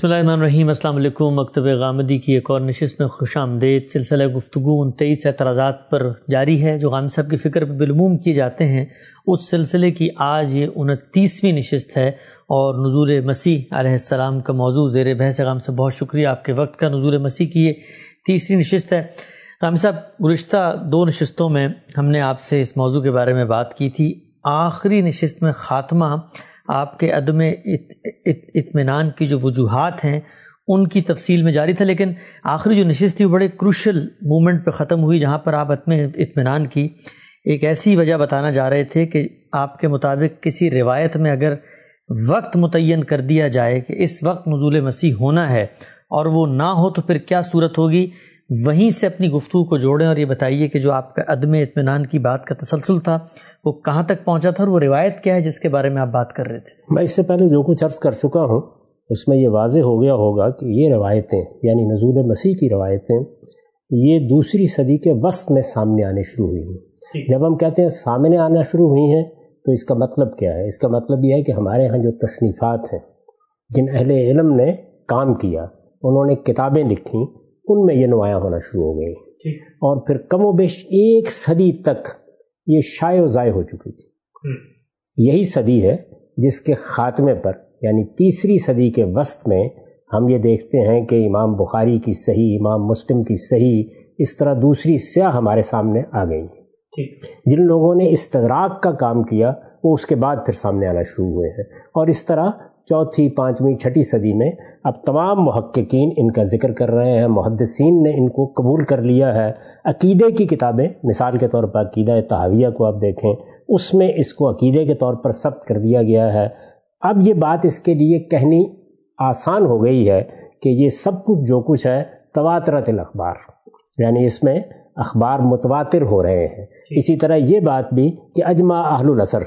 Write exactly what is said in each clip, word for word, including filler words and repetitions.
بسم اللہ الرحمن الرحیم۔ السلام علیکم۔ مکتب غامدی کی ایک اور نشست میں خوش آمدید۔ سلسلہ گفتگو ان تیئیس اعتراضات پر جاری ہے جو غامدی صاحب کی فکر پہ بالعموم کیے جاتے ہیں۔ اس سلسلے کی آج یہ انتیسویں نشست ہے اور نزول مسیح علیہ السلام کا موضوع زیر بحث ہے۔ غامدی صاحب بہت شکریہ آپ کے وقت کا۔ نزول مسیح کی یہ تیسری نشست ہے۔ غامدی صاحب گزشتہ دو نشستوں میں ہم نے آپ سے اس موضوع کے بارے میں بات کی تھی۔ آخری نشست میں خاتمہ آپ کے عدم اطمینان کی جو وجوہات ہیں ان کی تفصیل میں جاری تھا، لیکن آخری جو نشست تھی وہ بڑے کروشل مومنٹ پہ ختم ہوئی جہاں پر آپ عدم اطمینان کی ایک ایسی وجہ بتانا جا رہے تھے کہ آپ کے مطابق کسی روایت میں اگر وقت متعین کر دیا جائے کہ اس وقت نزول مسیح ہونا ہے اور وہ نہ ہو تو پھر کیا صورت ہوگی، وہیں سے اپنی گفتگو کو جوڑیں اور یہ بتائیے کہ جو آپ کا عدم اطمینان کی بات کا تسلسل تھا وہ کہاں تک پہنچا تھا اور وہ روایت کیا ہے جس کے بارے میں آپ بات کر رہے تھے۔ میں اس سے پہلے جو کچھ عرض کر چکا ہوں اس میں یہ واضح ہو گیا ہوگا کہ یہ روایتیں یعنی نزول مسیح کی روایتیں یہ دوسری صدی کے وسط میں سامنے آنے شروع ہوئی ہیں۔ جب ہم کہتے ہیں سامنے آنا شروع ہوئی ہیں تو اس کا مطلب کیا ہے؟ اس کا مطلب یہ ہے کہ ہمارے ہاں جو تصنیفات ہیں، جن اہل علم نے کام کیا، انہوں نے کتابیں لکھیں، ان میں یہ نمایاں ہونا شروع ہو گئی اور پھر کم و بیش ایک صدی تک یہ شائع و ضائع ہو چکی تھی۔ یہی صدی ہے جس کے خاتمے پر یعنی تیسری صدی کے وسط میں ہم یہ دیکھتے ہیں کہ امام بخاری کی صحیح، امام مسلم کی صحیح، اس طرح دوسری سیاہ ہمارے سامنے آ گئی ہیں۔ جن لوگوں نے استدراک کا کام کیا وہ اس کے بعد پھر سامنے آنا شروع ہوئے ہیں، اور اس طرح چوتھی، پانچویں، چھٹی صدی میں اب تمام محققین ان کا ذکر کر رہے ہیں، محدثین نے ان کو قبول کر لیا ہے۔ عقیدے کی کتابیں، مثال کے طور پر عقیدہ طحاویہ کو آپ دیکھیں، اس میں اس کو عقیدے کے طور پر ثبت کر دیا گیا ہے۔ اب یہ بات اس کے لیے کہنی آسان ہو گئی ہے کہ یہ سب کچھ جو کچھ ہے تواترت الاخبار، یعنی اس میں اخبار متواتر ہو رہے ہیں۔ اسی طرح یہ بات بھی کہ اجمع اہل العصر،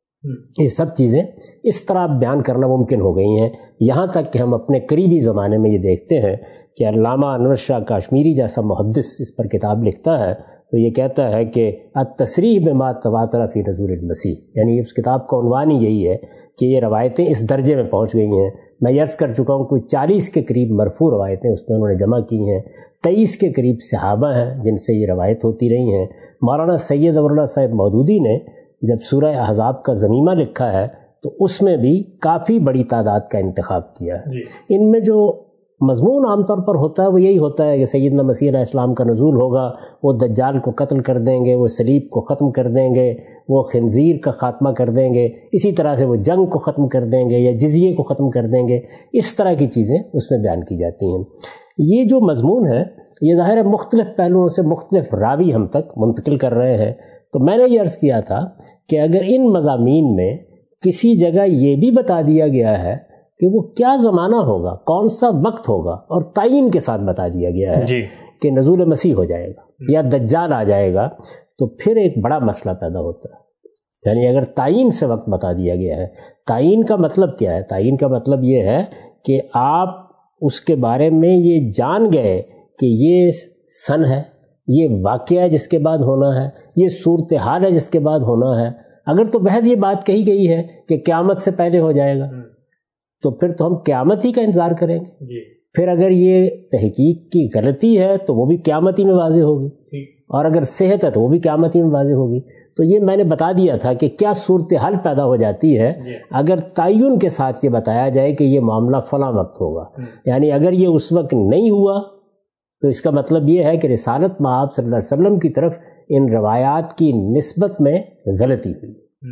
یہ سب چیزیں اس طرح بیان کرنا ممکن ہو گئی ہیں، یہاں تک کہ ہم اپنے قریبی زمانے میں یہ دیکھتے ہیں کہ علامہ انور شاہ کاشمیری جیسا محدث اس پر کتاب لکھتا ہے تو یہ کہتا ہے کہ التصریح بما تواتر فی نزول المسیح، یعنی اس کتاب کا عنوان ہی یہی ہے کہ یہ روایتیں اس درجے میں پہنچ گئی ہیں۔ میں عرض کر چکا ہوں کوئی چالیس کے قریب مرفوع روایتیں اس میں انہوں نے جمع کی ہیں، تیئیس کے قریب صحابہ ہیں جن سے یہ روایت ہوتی رہی ہیں۔ مولانا سید امراللہ صاحب مودودی نے جب سورہ احزاب کا ضمیمہ لکھا ہے تو اس میں بھی کافی بڑی تعداد کا انتخاب کیا ہے۔ ان میں جو مضمون عام طور پر ہوتا ہے وہ یہی ہوتا ہے کہ سیدنا مسیح علیہ السلام کا نزول ہوگا، وہ دجال کو قتل کر دیں گے، وہ صلیب کو ختم کر دیں گے، وہ خنزیر کا خاتمہ کر دیں گے، اسی طرح سے وہ جنگ کو ختم کر دیں گے یا جزیے کو ختم کر دیں گے، اس طرح کی چیزیں اس میں بیان کی جاتی ہیں۔ یہ جو مضمون ہے یہ ظاہر ہے مختلف پہلوؤں سے مختلف راوی ہم تک منتقل کر رہے ہیں، تو میں نے یہ عرض کیا تھا کہ اگر ان مضامین میں کسی جگہ یہ بھی بتا دیا گیا ہے کہ وہ کیا زمانہ ہوگا، کون سا وقت ہوگا، اور تعین کے ساتھ بتا دیا گیا ہے جی کہ نزول مسیح ہو جائے گا یا دجال آ جائے گا، تو پھر ایک بڑا مسئلہ پیدا ہوتا ہے۔ یعنی اگر تعین سے وقت بتا دیا گیا ہے، تعین کا مطلب کیا ہے؟ تعین کا مطلب یہ ہے کہ آپ اس کے بارے میں یہ جان گئے کہ یہ سن ہے، یہ واقعہ ہے جس کے بعد ہونا ہے، یہ صورتحال ہے جس کے بعد ہونا ہے۔ اگر تو بحث یہ بات کہی گئی ہے کہ قیامت سے پہلے ہو جائے گا تو پھر تو ہم قیامت ہی کا انتظار کریں گے جی۔ پھر اگر یہ تحقیق کی غلطی ہے تو وہ بھی قیامت ہی میں واضح ہوگی، اور اگر صحت ہے تو وہ بھی قیامت ہی میں واضح ہوگی۔ تو یہ میں نے بتا دیا تھا کہ کیا صورتحال پیدا ہو جاتی ہے اگر تعین کے ساتھ یہ بتایا جائے کہ یہ معاملہ فلاں وقت ہوگا۔ یعنی اگر یہ اس وقت نہیں ہوا تو اس کا مطلب یہ ہے کہ رسالت مآب صلی اللہ علیہ وسلم کی طرف ان روایات کی نسبت میں غلطی ہوئی،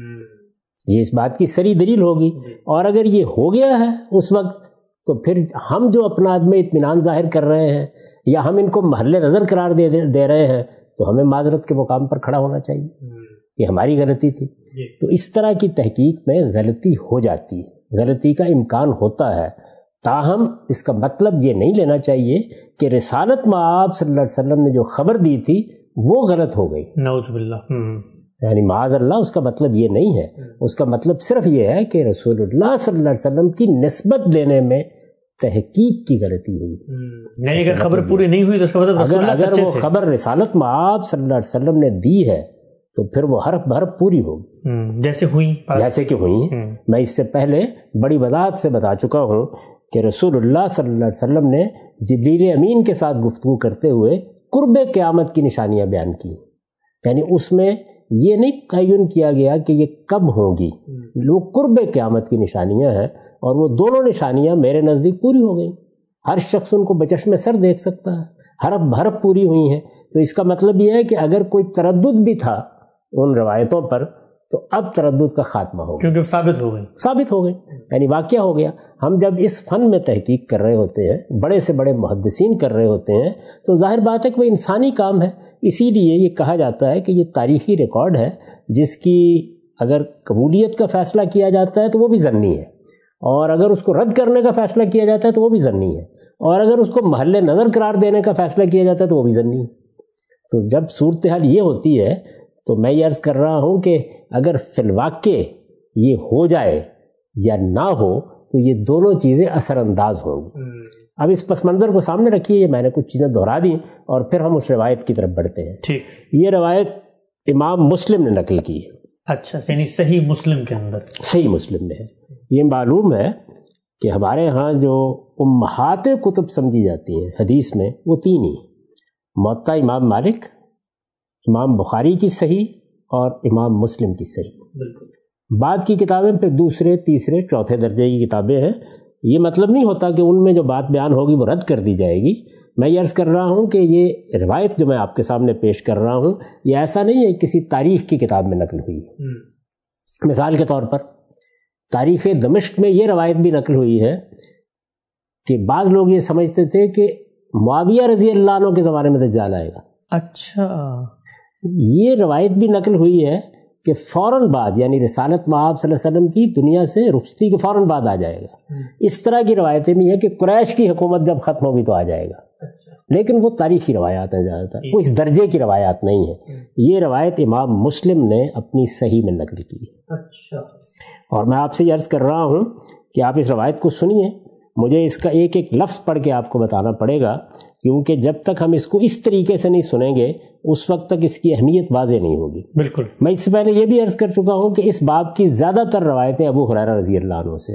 یہ اس بات کی صریح دلیل ہوگی۔ اور اگر یہ ہو گیا ہے اس وقت تو پھر ہم جو اپنا عدم اطمینان ظاہر کر رہے ہیں یا ہم ان کو محل نظر قرار دے دے رہے ہیں تو ہمیں معذرت کے مقام پر کھڑا ہونا چاہیے، یہ ہماری غلطی تھی۔ تو اس طرح کی تحقیق میں غلطی ہو جاتی ہے، غلطی کا امکان ہوتا ہے، تاہم اس کا مطلب یہ نہیں لینا چاہیے کہ رسالت مآب صلی اللہ علیہ وسلم نے جو خبر دی تھی وہ غلط ہو گئی، نعوذ باللہ۔ یعنی معاذ اللہ، اس کا مطلب یہ نہیں ہے، اس کا مطلب صرف یہ ہے کہ رسول اللہ صلی اللہ علیہ وسلم کی نسبت دینے میں تحقیق کی غلطی ہوئی۔ یعنی اگر خبر پوری نہیں ہوئی تو اس کا مطلب اگر اگر وہ خبر رسالت مآب صلی اللہ علیہ وسلم نے دی ہے تو پھر وہ حرف بحرف پوری ہوگی، جیسے ہوئی جیسے کہ ہوئی۔ میں اس سے پہلے بڑی وضاحت سے بتا چکا ہوں کہ رسول اللہ صلی اللہ علیہ وسلم نے جبریل امین کے ساتھ گفتگو کرتے ہوئے قرب قیامت کی نشانیاں بیان کی. یعنی اس میں یہ نہیں تعین کیا گیا کہ یہ کب ہوں گی، وہ قرب قیامت کی نشانیاں ہیں، اور وہ دونوں نشانیاں میرے نزدیک پوری ہو گئیں. ہر شخص ان کو بچشم سر دیکھ سکتا ہے، حرف حرف پوری ہوئی ہیں. تو اس کا مطلب یہ ہے کہ اگر کوئی تردد بھی تھا ان روایتوں پر تو اب تردد کا خاتمہ ہو گیا، کیونکہ ثابت ہو گئی ثابت ہو گئی یعنی واقعہ ہو گیا. ہم جب اس فن میں تحقیق کر رہے ہوتے ہیں، بڑے سے بڑے محدثین کر رہے ہوتے ہیں، تو ظاہر بات ہے کہ وہ انسانی کام ہے. اسی لیے یہ کہا جاتا ہے کہ یہ تاریخی ریکارڈ ہے جس کی اگر قبولیت کا فیصلہ کیا جاتا ہے تو وہ بھی ظنی ہے، اور اگر اس کو رد کرنے کا فیصلہ کیا جاتا ہے تو وہ بھی ظنی ہے، اور اگر اس کو محل نظر قرار دینے کا فیصلہ کیا جاتا ہے تو وہ بھی ظنی ہے. تو جب صورتحال یہ ہوتی ہے تو میں یہ عرض کر رہا ہوں کہ اگر فی الواقع یہ ہو جائے یا نہ ہو تو یہ دونوں چیزیں اثر انداز ہوں گی. اب اس پس منظر کو سامنے رکھیے، یہ میں نے کچھ چیزیں دہرا دیں اور پھر ہم اس روایت کی طرف بڑھتے ہیں. ٹھیک. یہ روایت امام مسلم نے نقل کی ہے. اچھا، یعنی صحیح مسلم کے اندر صحیح مسلم میں ہے. یہ معلوم ہے کہ ہمارے ہاں جو امہات کتب سمجھی جاتی ہیں حدیث میں وہ تین ہی: موطا امام مالک، امام بخاری کی صحیح اور امام مسلم کی صحیح. بالکل. بعد کی کتابیں پھر دوسرے تیسرے چوتھے درجے کی کتابیں ہیں. یہ مطلب نہیں ہوتا کہ ان میں جو بات بیان ہوگی وہ رد کر دی جائے گی. میں یہ عرض کر رہا ہوں کہ یہ روایت جو میں آپ کے سامنے پیش کر رہا ہوں یہ ایسا نہیں ہے کسی تاریخ کی کتاب میں نقل ہوئی ہے. مثال کے طور پر تاریخ دمشق میں یہ روایت بھی نقل ہوئی ہے کہ بعض لوگ یہ سمجھتے تھے کہ معاویہ رضی اللہ عنہ کے زمانے میں دجال آئے گا. اچھا. یہ روایت بھی نقل ہوئی ہے کہ فوراً بعد یعنی رسالت مآب صلی اللہ علیہ وسلم کی دنیا سے رخصتی کے فوراً بعد آ جائے گا. اس طرح کی روایتیں بھی ہیں کہ قریش کی حکومت جب ختم ہوگی تو آ جائے گا. لیکن وہ تاریخی روایات ہیں زیادہ تر، وہ اس درجے کی روایات نہیں ہیں. یہ روایت امام مسلم نے اپنی صحیح میں نقل کی ہے. اچھا. اور میں آپ سے یہ عرض کر رہا ہوں کہ آپ اس روایت کو سنیے. مجھے اس کا ایک ایک لفظ پڑھ کے آپ کو بتانا پڑے گا، کیونکہ جب تک ہم اس کو اس طریقے سے نہیں سنیں گے اس وقت تک اس کی اہمیت واضح نہیں ہوگی. بالکل. میں اس سے پہلے یہ بھی عرض کر چکا ہوں کہ اس باب کی زیادہ تر روایتیں ابو ہریرہ رضی اللہ عنہ سے،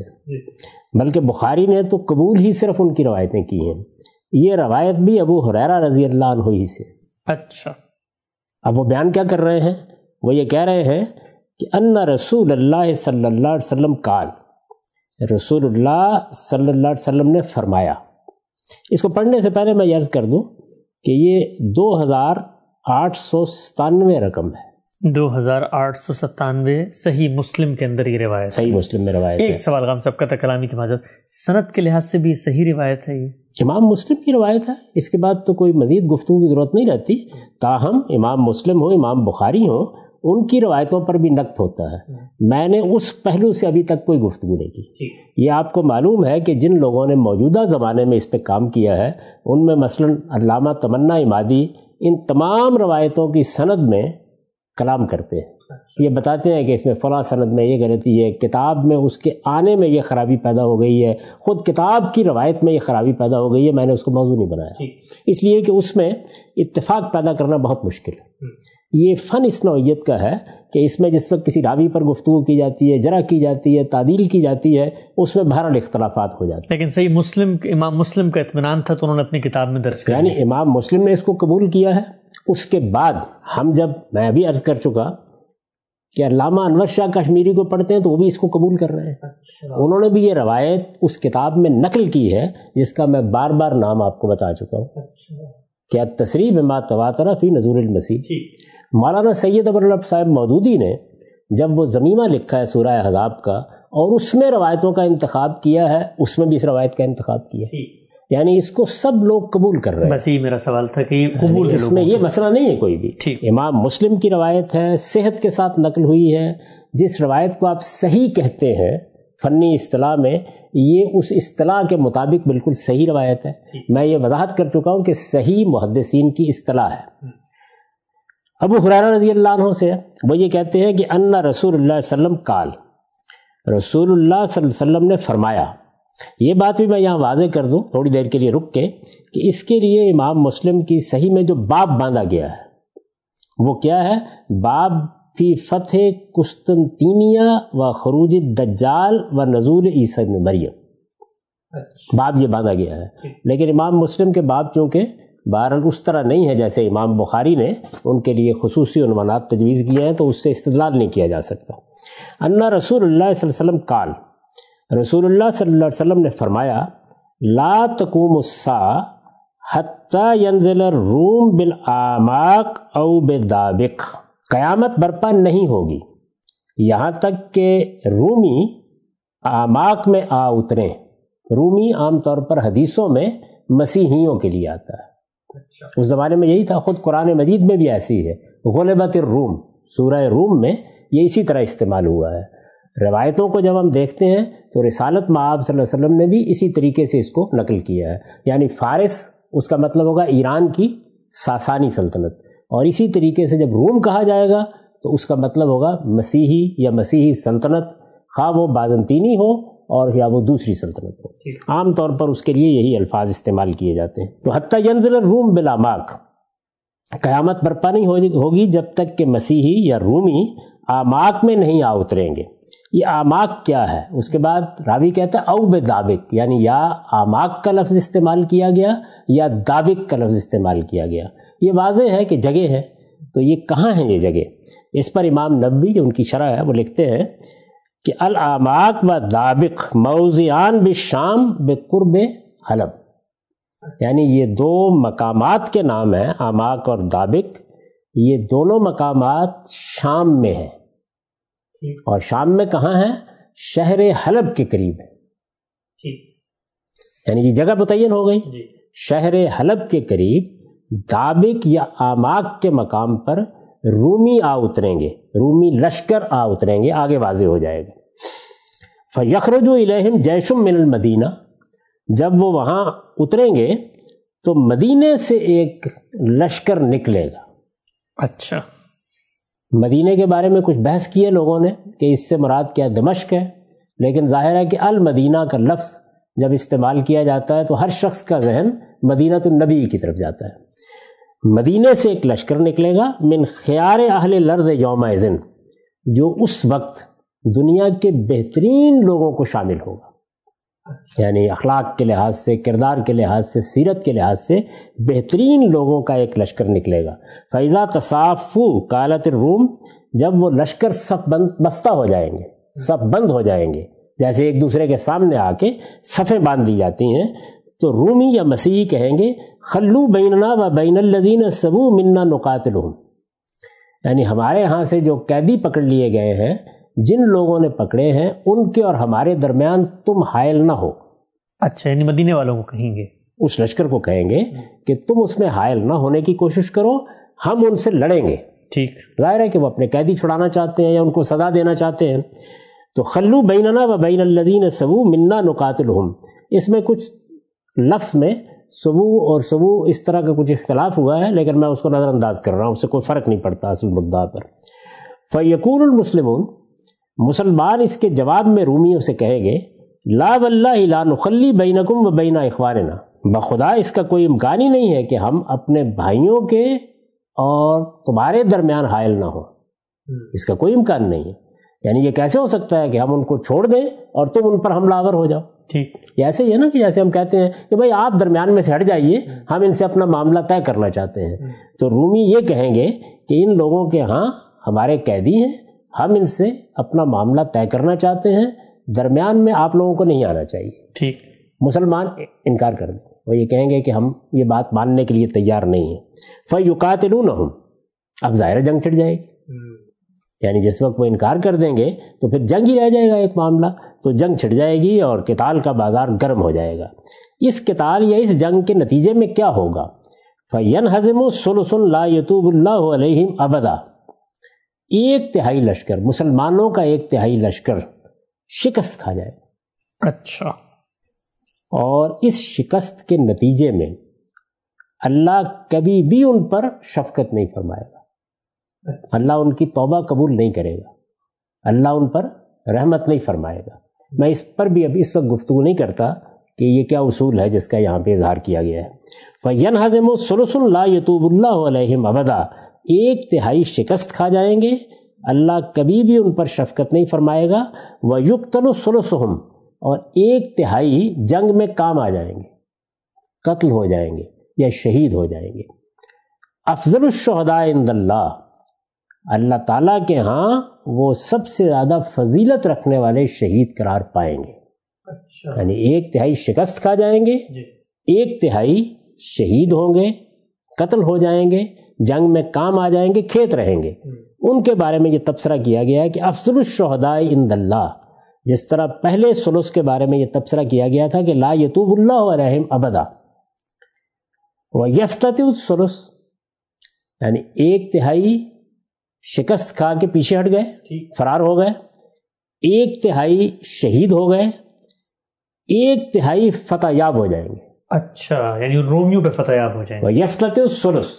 بلکہ بخاری نے تو قبول ہی صرف ان کی روایتیں کی ہیں. یہ روایت بھی ابو ہریرہ رضی اللہ عنہ ہی سے. اچھا. اب وہ بیان کیا کر رہے ہیں؟ وہ یہ کہہ رہے ہیں کہ ان رسول اللہ صلی اللہ علیہ وسلم قال، رسول اللہ صلی اللہ علیہ وسلم نے فرمایا. اس کو پڑھنے سے پہلے میں یہ عرض کر دوں کہ یہ دو ہزار آٹھ سو ستانوے رقم ہے. دو ہزار آٹھ سو ستانوے صحیح مسلم کے اندر یہ روایت. صحیح مسلم میں روایت. ایک سوال غام صاحب کا کلامی کی معذرت، سند کے لحاظ سے بھی صحیح روایت ہے؟ یہ امام مسلم کی روایت ہے، اس کے بعد تو کوئی مزید گفتگو کی ضرورت نہیں رہتی. تاہم امام مسلم ہو، امام بخاری ہو، ان کی روایتوں پر بھی نقد ہوتا ہے. میں نے اس پہلو سے ابھی تک کوئی گفتگو نہیں کی. یہ آپ کو معلوم ہے کہ جن لوگوں نے موجودہ زمانے میں اس پہ کام کیا ہے ان میں مثلا علامہ تمنا عمادی ان تمام روایتوں کی سند میں کلام کرتے ہیں. یہ بتاتے ہیں کہ اس میں فلاں سند میں یہ غلطی ہے، کتاب میں اس کے آنے میں یہ خرابی پیدا ہو گئی ہے، خود کتاب کی روایت میں یہ خرابی پیدا ہو گئی ہے. میں نے اس کو موضوع نہیں بنایا اس لیے کہ اس میں اتفاق پیدا کرنا بہت مشکل ہے. یہ فن اس نوعیت کا ہے کہ اس میں جس وقت کسی راوی پر گفتگو کی جاتی ہے، جرح کی جاتی ہے، تعدیل کی جاتی ہے، اس میں بہرحال اختلافات ہو جاتے ہیں. لیکن صحیح مسلم امام مسلم کا اطمینان تھا تو انہوں نے اپنی کتاب میں درج کیا، یعنی امام مسلم نے اس کو قبول کیا ہے. اس کے بعد ہم جب میں ابھی عرض کر چکا کہ علامہ انور شاہ کشمیری کو پڑھتے ہیں تو وہ بھی اس کو قبول کر رہے ہیں. اچھا. انہوں نے بھی یہ روایت اس کتاب میں نقل کی ہے جس کا میں بار بار نام آپ کو بتا چکا ہوں. اچھا. کہ التسریح بما تواتر فی نزول المسیح. مولانا سید ابوالرب صاحب مودودی نے جب وہ زمیمہ لکھا ہے سورہ احزاب کا اور اس میں روایتوں کا انتخاب کیا ہے، اس میں بھی اس روایت کا انتخاب کیا ہے. یعنی اس کو سب لوگ قبول کر رہے ہیں. بس یہ میرا سوال تھا کہ یہ قبول ہے، اس میں یہ مسئلہ نہیں ہے کوئی بھی. امام مسلم کی روایت ہے، صحت کے ساتھ نقل ہوئی ہے. جس روایت کو آپ صحیح کہتے ہیں فنی اصطلاح میں، یہ اس اصطلاح کے مطابق بالکل صحیح روایت ہے. میں یہ وضاحت کر چکا ہوں کہ صحیح محدثین کی اصطلاح ہے. ابو ہریرہ رضی اللہ عنہ سے وہ یہ کہتے ہیں کہ ان رسول اللہ صلی اللہ علیہ وسلم قال، رسول اللہ صلی اللہ علیہ وسلم نے فرمایا. یہ بات بھی میں یہاں واضح کر دوں تھوڑی دیر کے لیے رک کے کہ اس کے لیے امام مسلم کی صحیح میں جو باب باندھا گیا ہے وہ کیا ہے؟ باب فی فتح قسطنطینیہ و خروج الدجال و نزول عیسی ابن مریم. باب یہ باندھا گیا ہے. لیکن امام مسلم کے باب چونکہ بہرحال اس طرح نہیں ہے جیسے امام بخاری نے ان کے لیے خصوصی عنوانات تجویز کیے ہیں، تو اس سے استدلال نہیں کیا جا سکتا. انا رسول اللہ صلی اللہ علیہ وسلم قال، رسول اللہ صلی اللہ علیہ وسلم نے فرمایا، لا تقوم الساعة حتی ینزل الروم بالاعماق او بالدابق، قیامت برپا نہیں ہوگی یہاں تک کہ رومی اعماق میں آ اتریں. رومی عام طور پر حدیثوں میں مسیحیوں کے لیے آتا ہے. اس زمانے میں یہی تھا، خود قرآن مجید میں بھی ایسی ہے، غلبت الروم، سورہ روم میں یہ اسی طرح استعمال ہوا ہے. روایتوں کو جب ہم دیکھتے ہیں تو رسالت مآب صلی اللہ علیہ وسلم نے بھی اسی طریقے سے اس کو نقل کیا ہے. یعنی فارس اس کا مطلب ہوگا ایران کی ساسانی سلطنت، اور اسی طریقے سے جب روم کہا جائے گا تو اس کا مطلب ہوگا مسیحی یا مسیحی سلطنت، خواہ وہ بازنطینی ہو اور یا وہ دوسری سلطنت ہو. عام طور پر اس کے لیے یہی الفاظ استعمال کیے جاتے ہیں. تو حتی ینزل الروم بالاعماق، قیامت برپا نہیں ہوگی جب تک کہ مسیحی یا رومی اعماق میں نہیں آ اتریں گے. یہ اعماق کیا ہے؟ اس کے بعد راوی کہتا ہے او بدابق، یعنی یا اعماق کا لفظ استعمال کیا گیا یا دابق کا لفظ استعمال کیا گیا. یہ واضح ہے کہ جگہ ہے. تو یہ کہاں ہیں یہ جگہ؟ اس پر امام نبوی جو ان کی شرح ہے وہ لکھتے ہیں کہ الاعماق و دابق موضعان بالشام بقرب حلب، یعنی یہ دو مقامات کے نام ہیں، اعماق اور دابق. یہ دونوں مقامات شام میں ہیں، اور شام میں کہاں ہیں؟ شہر حلب کے قریب ہے. یعنی یہ جگہ متعین ہو گئی. شہر حلب کے قریب دابق یا اعماق کے مقام پر رومی آ اتریں گے، رومی لشکر آ اتریں گے. آگے واضح ہو جائے گا. فَيَخْرُجُ إِلَيْهِمْ جَيْشٌ مِّنَ الْمَدِينَةِ، جب وہ وہاں اتریں گے تو مدینے سے ایک لشکر نکلے گا. اچھا، مدینے کے بارے میں کچھ بحث کی ہے لوگوں نے کہ اس سے مراد کیا دمشق ہے، لیکن ظاہر ہے کہ المدینہ کا لفظ جب استعمال کیا جاتا ہے تو ہر شخص کا ذہن مدینہ النبی کی طرف جاتا ہے. مدینے سے ایک لشکر نکلے گا، من خیار اہل الارض یومئذ، جو اس وقت دنیا کے بہترین لوگوں کو شامل ہوگا. یعنی اخلاق کے لحاظ سے، کردار کے لحاظ سے، سیرت کے لحاظ سے بہترین لوگوں کا ایک لشکر نکلے گا. فَإِذَا تَصَافُوا قَالَتِ الروم، جب وہ لشکر صف بند بستہ ہو جائیں گے، صف بند ہو جائیں گے، جیسے ایک دوسرے کے سامنے آ کے صفیں باندھ دی جاتی ہیں، تو رومی یا مسیحی کہیں گے خلو بیننا و بین الذین سبو منا نقاتلہم، یعنی ہمارے ہاں سے جو قیدی پکڑ لیے گئے ہیں، جن لوگوں نے پکڑے ہیں، ان کے اور ہمارے درمیان تم حائل نہ ہو. اچھا، یعنی مدینے والوں کو کہیں گے، اس لشکر کو کہیں گے کہ تم اس میں حائل نہ ہونے کی کوشش کرو، ہم ان سے لڑیں گے. ٹھیک، ظاہر ہے کہ وہ اپنے قیدی چھڑانا چاہتے ہیں یا ان کو سزا دینا چاہتے ہیں. تو خلو بیننا و بین الذین سبو منا نقاتلہم، اس میں کچھ لفظ میں سبو اور سبو اس طرح کا کچھ اختلاف ہوا ہے، لیکن میں اس کو نظر انداز کر رہا ہوں، اس سے کوئی فرق نہیں پڑتا اصل مدعا پر. فیقول المسلمون، مسلمان اس کے جواب میں رومیوں سے کہیں گے لا واللہ لا نخلی بینکم و بین اخواننا، بخدا اس کا کوئی امکان ہی نہیں ہے کہ ہم اپنے بھائیوں کے اور تمہارے درمیان حائل نہ ہوں. اس کا کوئی امکان نہیں ہے. یعنی یہ کیسے ہو سکتا ہے کہ ہم ان کو چھوڑ دیں اور تم ان پر حملہ آور ہو جاؤ؟ ٹھیک، یہ ایسے ہی ہے نا کہ جیسے ہم کہتے ہیں کہ بھائی آپ درمیان میں سے ہٹ جائیے، ہم ان سے اپنا معاملہ طے کرنا چاہتے ہیں. تو رومی یہ کہیں گے کہ ان لوگوں کے ہاں ہمارے قیدی ہیں، ہم ان سے اپنا معاملہ طے کرنا چاہتے ہیں، درمیان میں آپ لوگوں کو نہیں آنا چاہیے. ٹھیک، مسلمان انکار کر دیں، وہ یہ کہیں گے کہ ہم یہ بات ماننے کے لیے تیار نہیں ہیں. فَيُقَاتِلُونَهُمْ، اب ظاہر جنگ چھڑ جائے گی. یعنی جس وقت وہ انکار کر دیں گے تو پھر جنگ ہی رہ جائے گا ایک معاملہ، تو جنگ چھڑ جائے گی اور قتال کا بازار گرم ہو جائے گا. اس قتال یا اس جنگ کے نتیجے میں کیا ہوگا؟ فَيَنْهَزِمُ ثُلُثٌ لَا يَتُوبُ اللَّهُ عَلَيْهِمْ أَبَدًا، ایک تہائی لشکر، مسلمانوں کا ایک تہائی لشکر شکست کھا جائے. اچھا، اور اس شکست کے نتیجے میں اللہ کبھی بھی ان پر شفقت نہیں فرمائے گا، اللہ ان کی توبہ قبول نہیں کرے گا، اللہ ان پر رحمت نہیں فرمائے گا. میں اس پر بھی اب اس وقت گفتگو نہیں کرتا کہ یہ کیا اصول ہے جس کا یہاں پہ اظہار کیا گیا ہے. فَيَنْهَزِمُ ثُلُثٌ لَا يَتُوبُ اللَّهُ عَلَيْهِمْ أَبَدًا، ایک تہائی شکست کھا جائیں گے، اللہ کبھی بھی ان پر شفقت نہیں فرمائے گا. وَيُقْتَلُ ثُلُثُهُمْ، اور ایک تہائی جنگ میں کام آ جائیں گے، قتل ہو جائیں گے یا شہید ہو جائیں گے۔ افضل الشہداء عند اللہ، اللہ تعالیٰ کے ہاں وہ سب سے زیادہ فضیلت رکھنے والے شہید قرار پائیں گے۔ اچھا، یعنی ایک تہائی شکست کھا جائیں گے، ایک تہائی شہید ہوں گے، قتل ہو جائیں گے، جنگ میں کام آ جائیں گے، کھیت رہیں گے۔ ان کے بارے میں یہ تبصرہ کیا گیا ہے کہ افضل الشہداء عند اللہ، جس طرح پہلے ثلث کے بارے میں یہ تبصرہ کیا گیا تھا کہ لا یتوب اللہ علیہم ابدا، ویفتتح الثلث، یعنی ایک تہائی شکست کھا کے پیچھے ہٹ گئے، فرار ہو گئے، ایک تہائی شہید ہو گئے، ایک تہائی فتح یاب ہو جائیں گے۔ اچھا، یعنی رومیوں پہ فتح یاب ہو جائیں گے۔ ویفتتح الثلث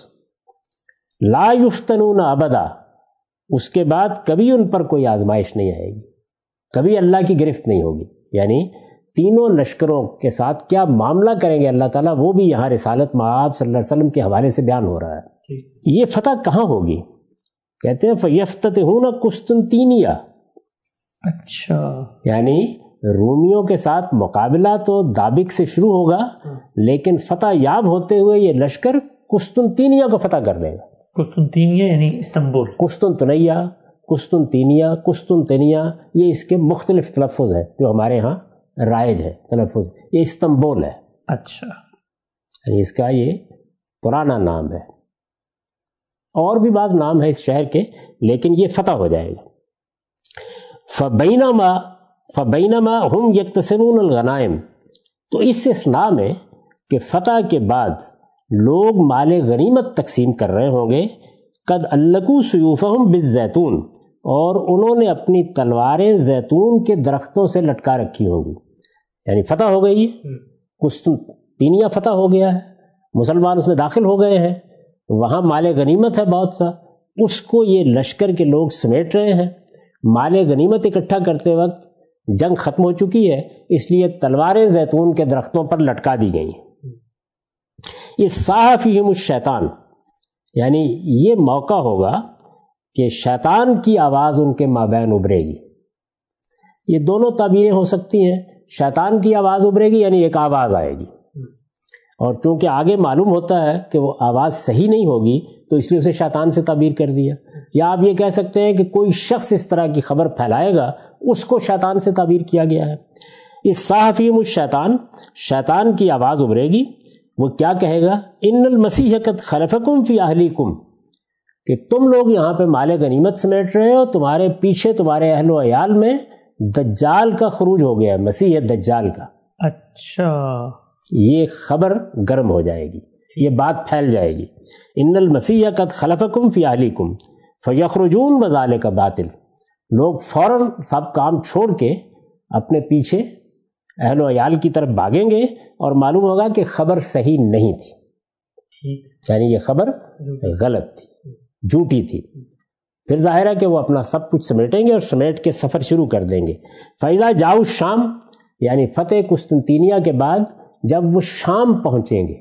لا یفتنون ابدا، اس کے بعد کبھی ان پر کوئی آزمائش نہیں آئے گی، کبھی اللہ کی گرفت نہیں ہوگی۔ یعنی تینوں لشکروں کے ساتھ کیا معاملہ کریں گے اللہ تعالیٰ، وہ بھی یہاں رسالت مآب صلی اللہ علیہ وسلم کے حوالے سے بیان ہو رہا ہے۔ یہ فتح کہاں ہوگی؟ کہتے ہیں فَيَفْتَتِحُونَ قسطنطینیہ۔ اچھا، یعنی رومیوں کے ساتھ مقابلہ تو دابق سے شروع ہوگا، لیکن فتح یاب ہوتے ہوئے یہ لشکر قسطنطینیہ کو فتح کر لے گا۔ قسطنطینیہ یعنی استنبول، قسطنطنیہ، قسطنطینیہ، قسطنطینیہ، یہ اس کے مختلف تلفظ ہیں جو ہمارے ہاں رائج ہے تلفظ۔ یہ استنبول ہے، اچھا، یعنی اس کا یہ پرانا نام ہے، اور بھی بعض نام ہے اس شہر کے، لیکن یہ فتح ہو جائے گا۔ فبینما فبینما ہم یکتسبون الغنائم، تو اس اثناء میں کہ فتح کے بعد لوگ مال غنیمت تقسیم کر رہے ہوں گے، قد علقوا سیوفہم بالزیتون، اور انہوں نے اپنی تلواریں زیتون کے درختوں سے لٹکا رکھی ہوں گی۔ یعنی فتح ہو گئی ہے، قسطنطینیہ فتح ہو گیا ہے، مسلمان اس میں داخل ہو گئے ہیں، وہاں مال غنیمت ہے بہت سا، اس کو یہ لشکر کے لوگ سمیٹ رہے ہیں۔ مال غنیمت اکٹھا کرتے وقت جنگ ختم ہو چکی ہے، اس لیے تلواریں زیتون کے درختوں پر لٹکا دی گئی ہیں۔ اس صاح فیہم الشیطان، یعنی یہ موقع ہوگا کہ شیطان کی آواز ان کے مابین ابھرے گی۔ یہ دونوں تعبیریں ہو سکتی ہیں، شیطان کی آواز ابھرے گی یعنی ایک آواز آئے گی، اور چونکہ آگے معلوم ہوتا ہے کہ وہ آواز صحیح نہیں ہوگی تو اس لیے اسے شیطان سے تعبیر کر دیا، یا آپ یہ کہہ سکتے ہیں کہ کوئی شخص اس طرح کی خبر پھیلائے گا، اس کو شیطان سے تعبیر کیا گیا ہے۔ اس صاح فیہم الشیطان، شیطان کی آواز ابھرے گی، وہ کیا کہے گا؟ ان المسیح قد خلفکم فی اہلیکم، کہ تم لوگ یہاں پہ مال غنیمت سمیٹ رہے ہو، تمہارے پیچھے تمہارے اہل و عیال میں دجال کا خروج ہو گیا ہے، مسیح دجال کا۔ اچھا، یہ خبر گرم ہو جائے گی، یہ بات پھیل جائے گی۔ ان المسیح قد خلفکم فی اہلیکم فیخرجون وذالک باطل، لوگ فوراً سب کام چھوڑ کے اپنے پیچھے اہل و عیال کی طرف بھاگیں گے، اور معلوم ہوگا کہ خبر صحیح نہیں تھی، یعنی یہ خبر غلط تھی، جھوٹی تھی۔ پھر ظاہر ہے کہ وہ اپنا سب کچھ سمیٹیں گے اور سمیٹ کے سفر شروع کر دیں گے۔ فَإِذَا جَاءُوا الشام، یعنی فتح قسطنطینیہ کے بعد جب وہ شام پہنچیں گے،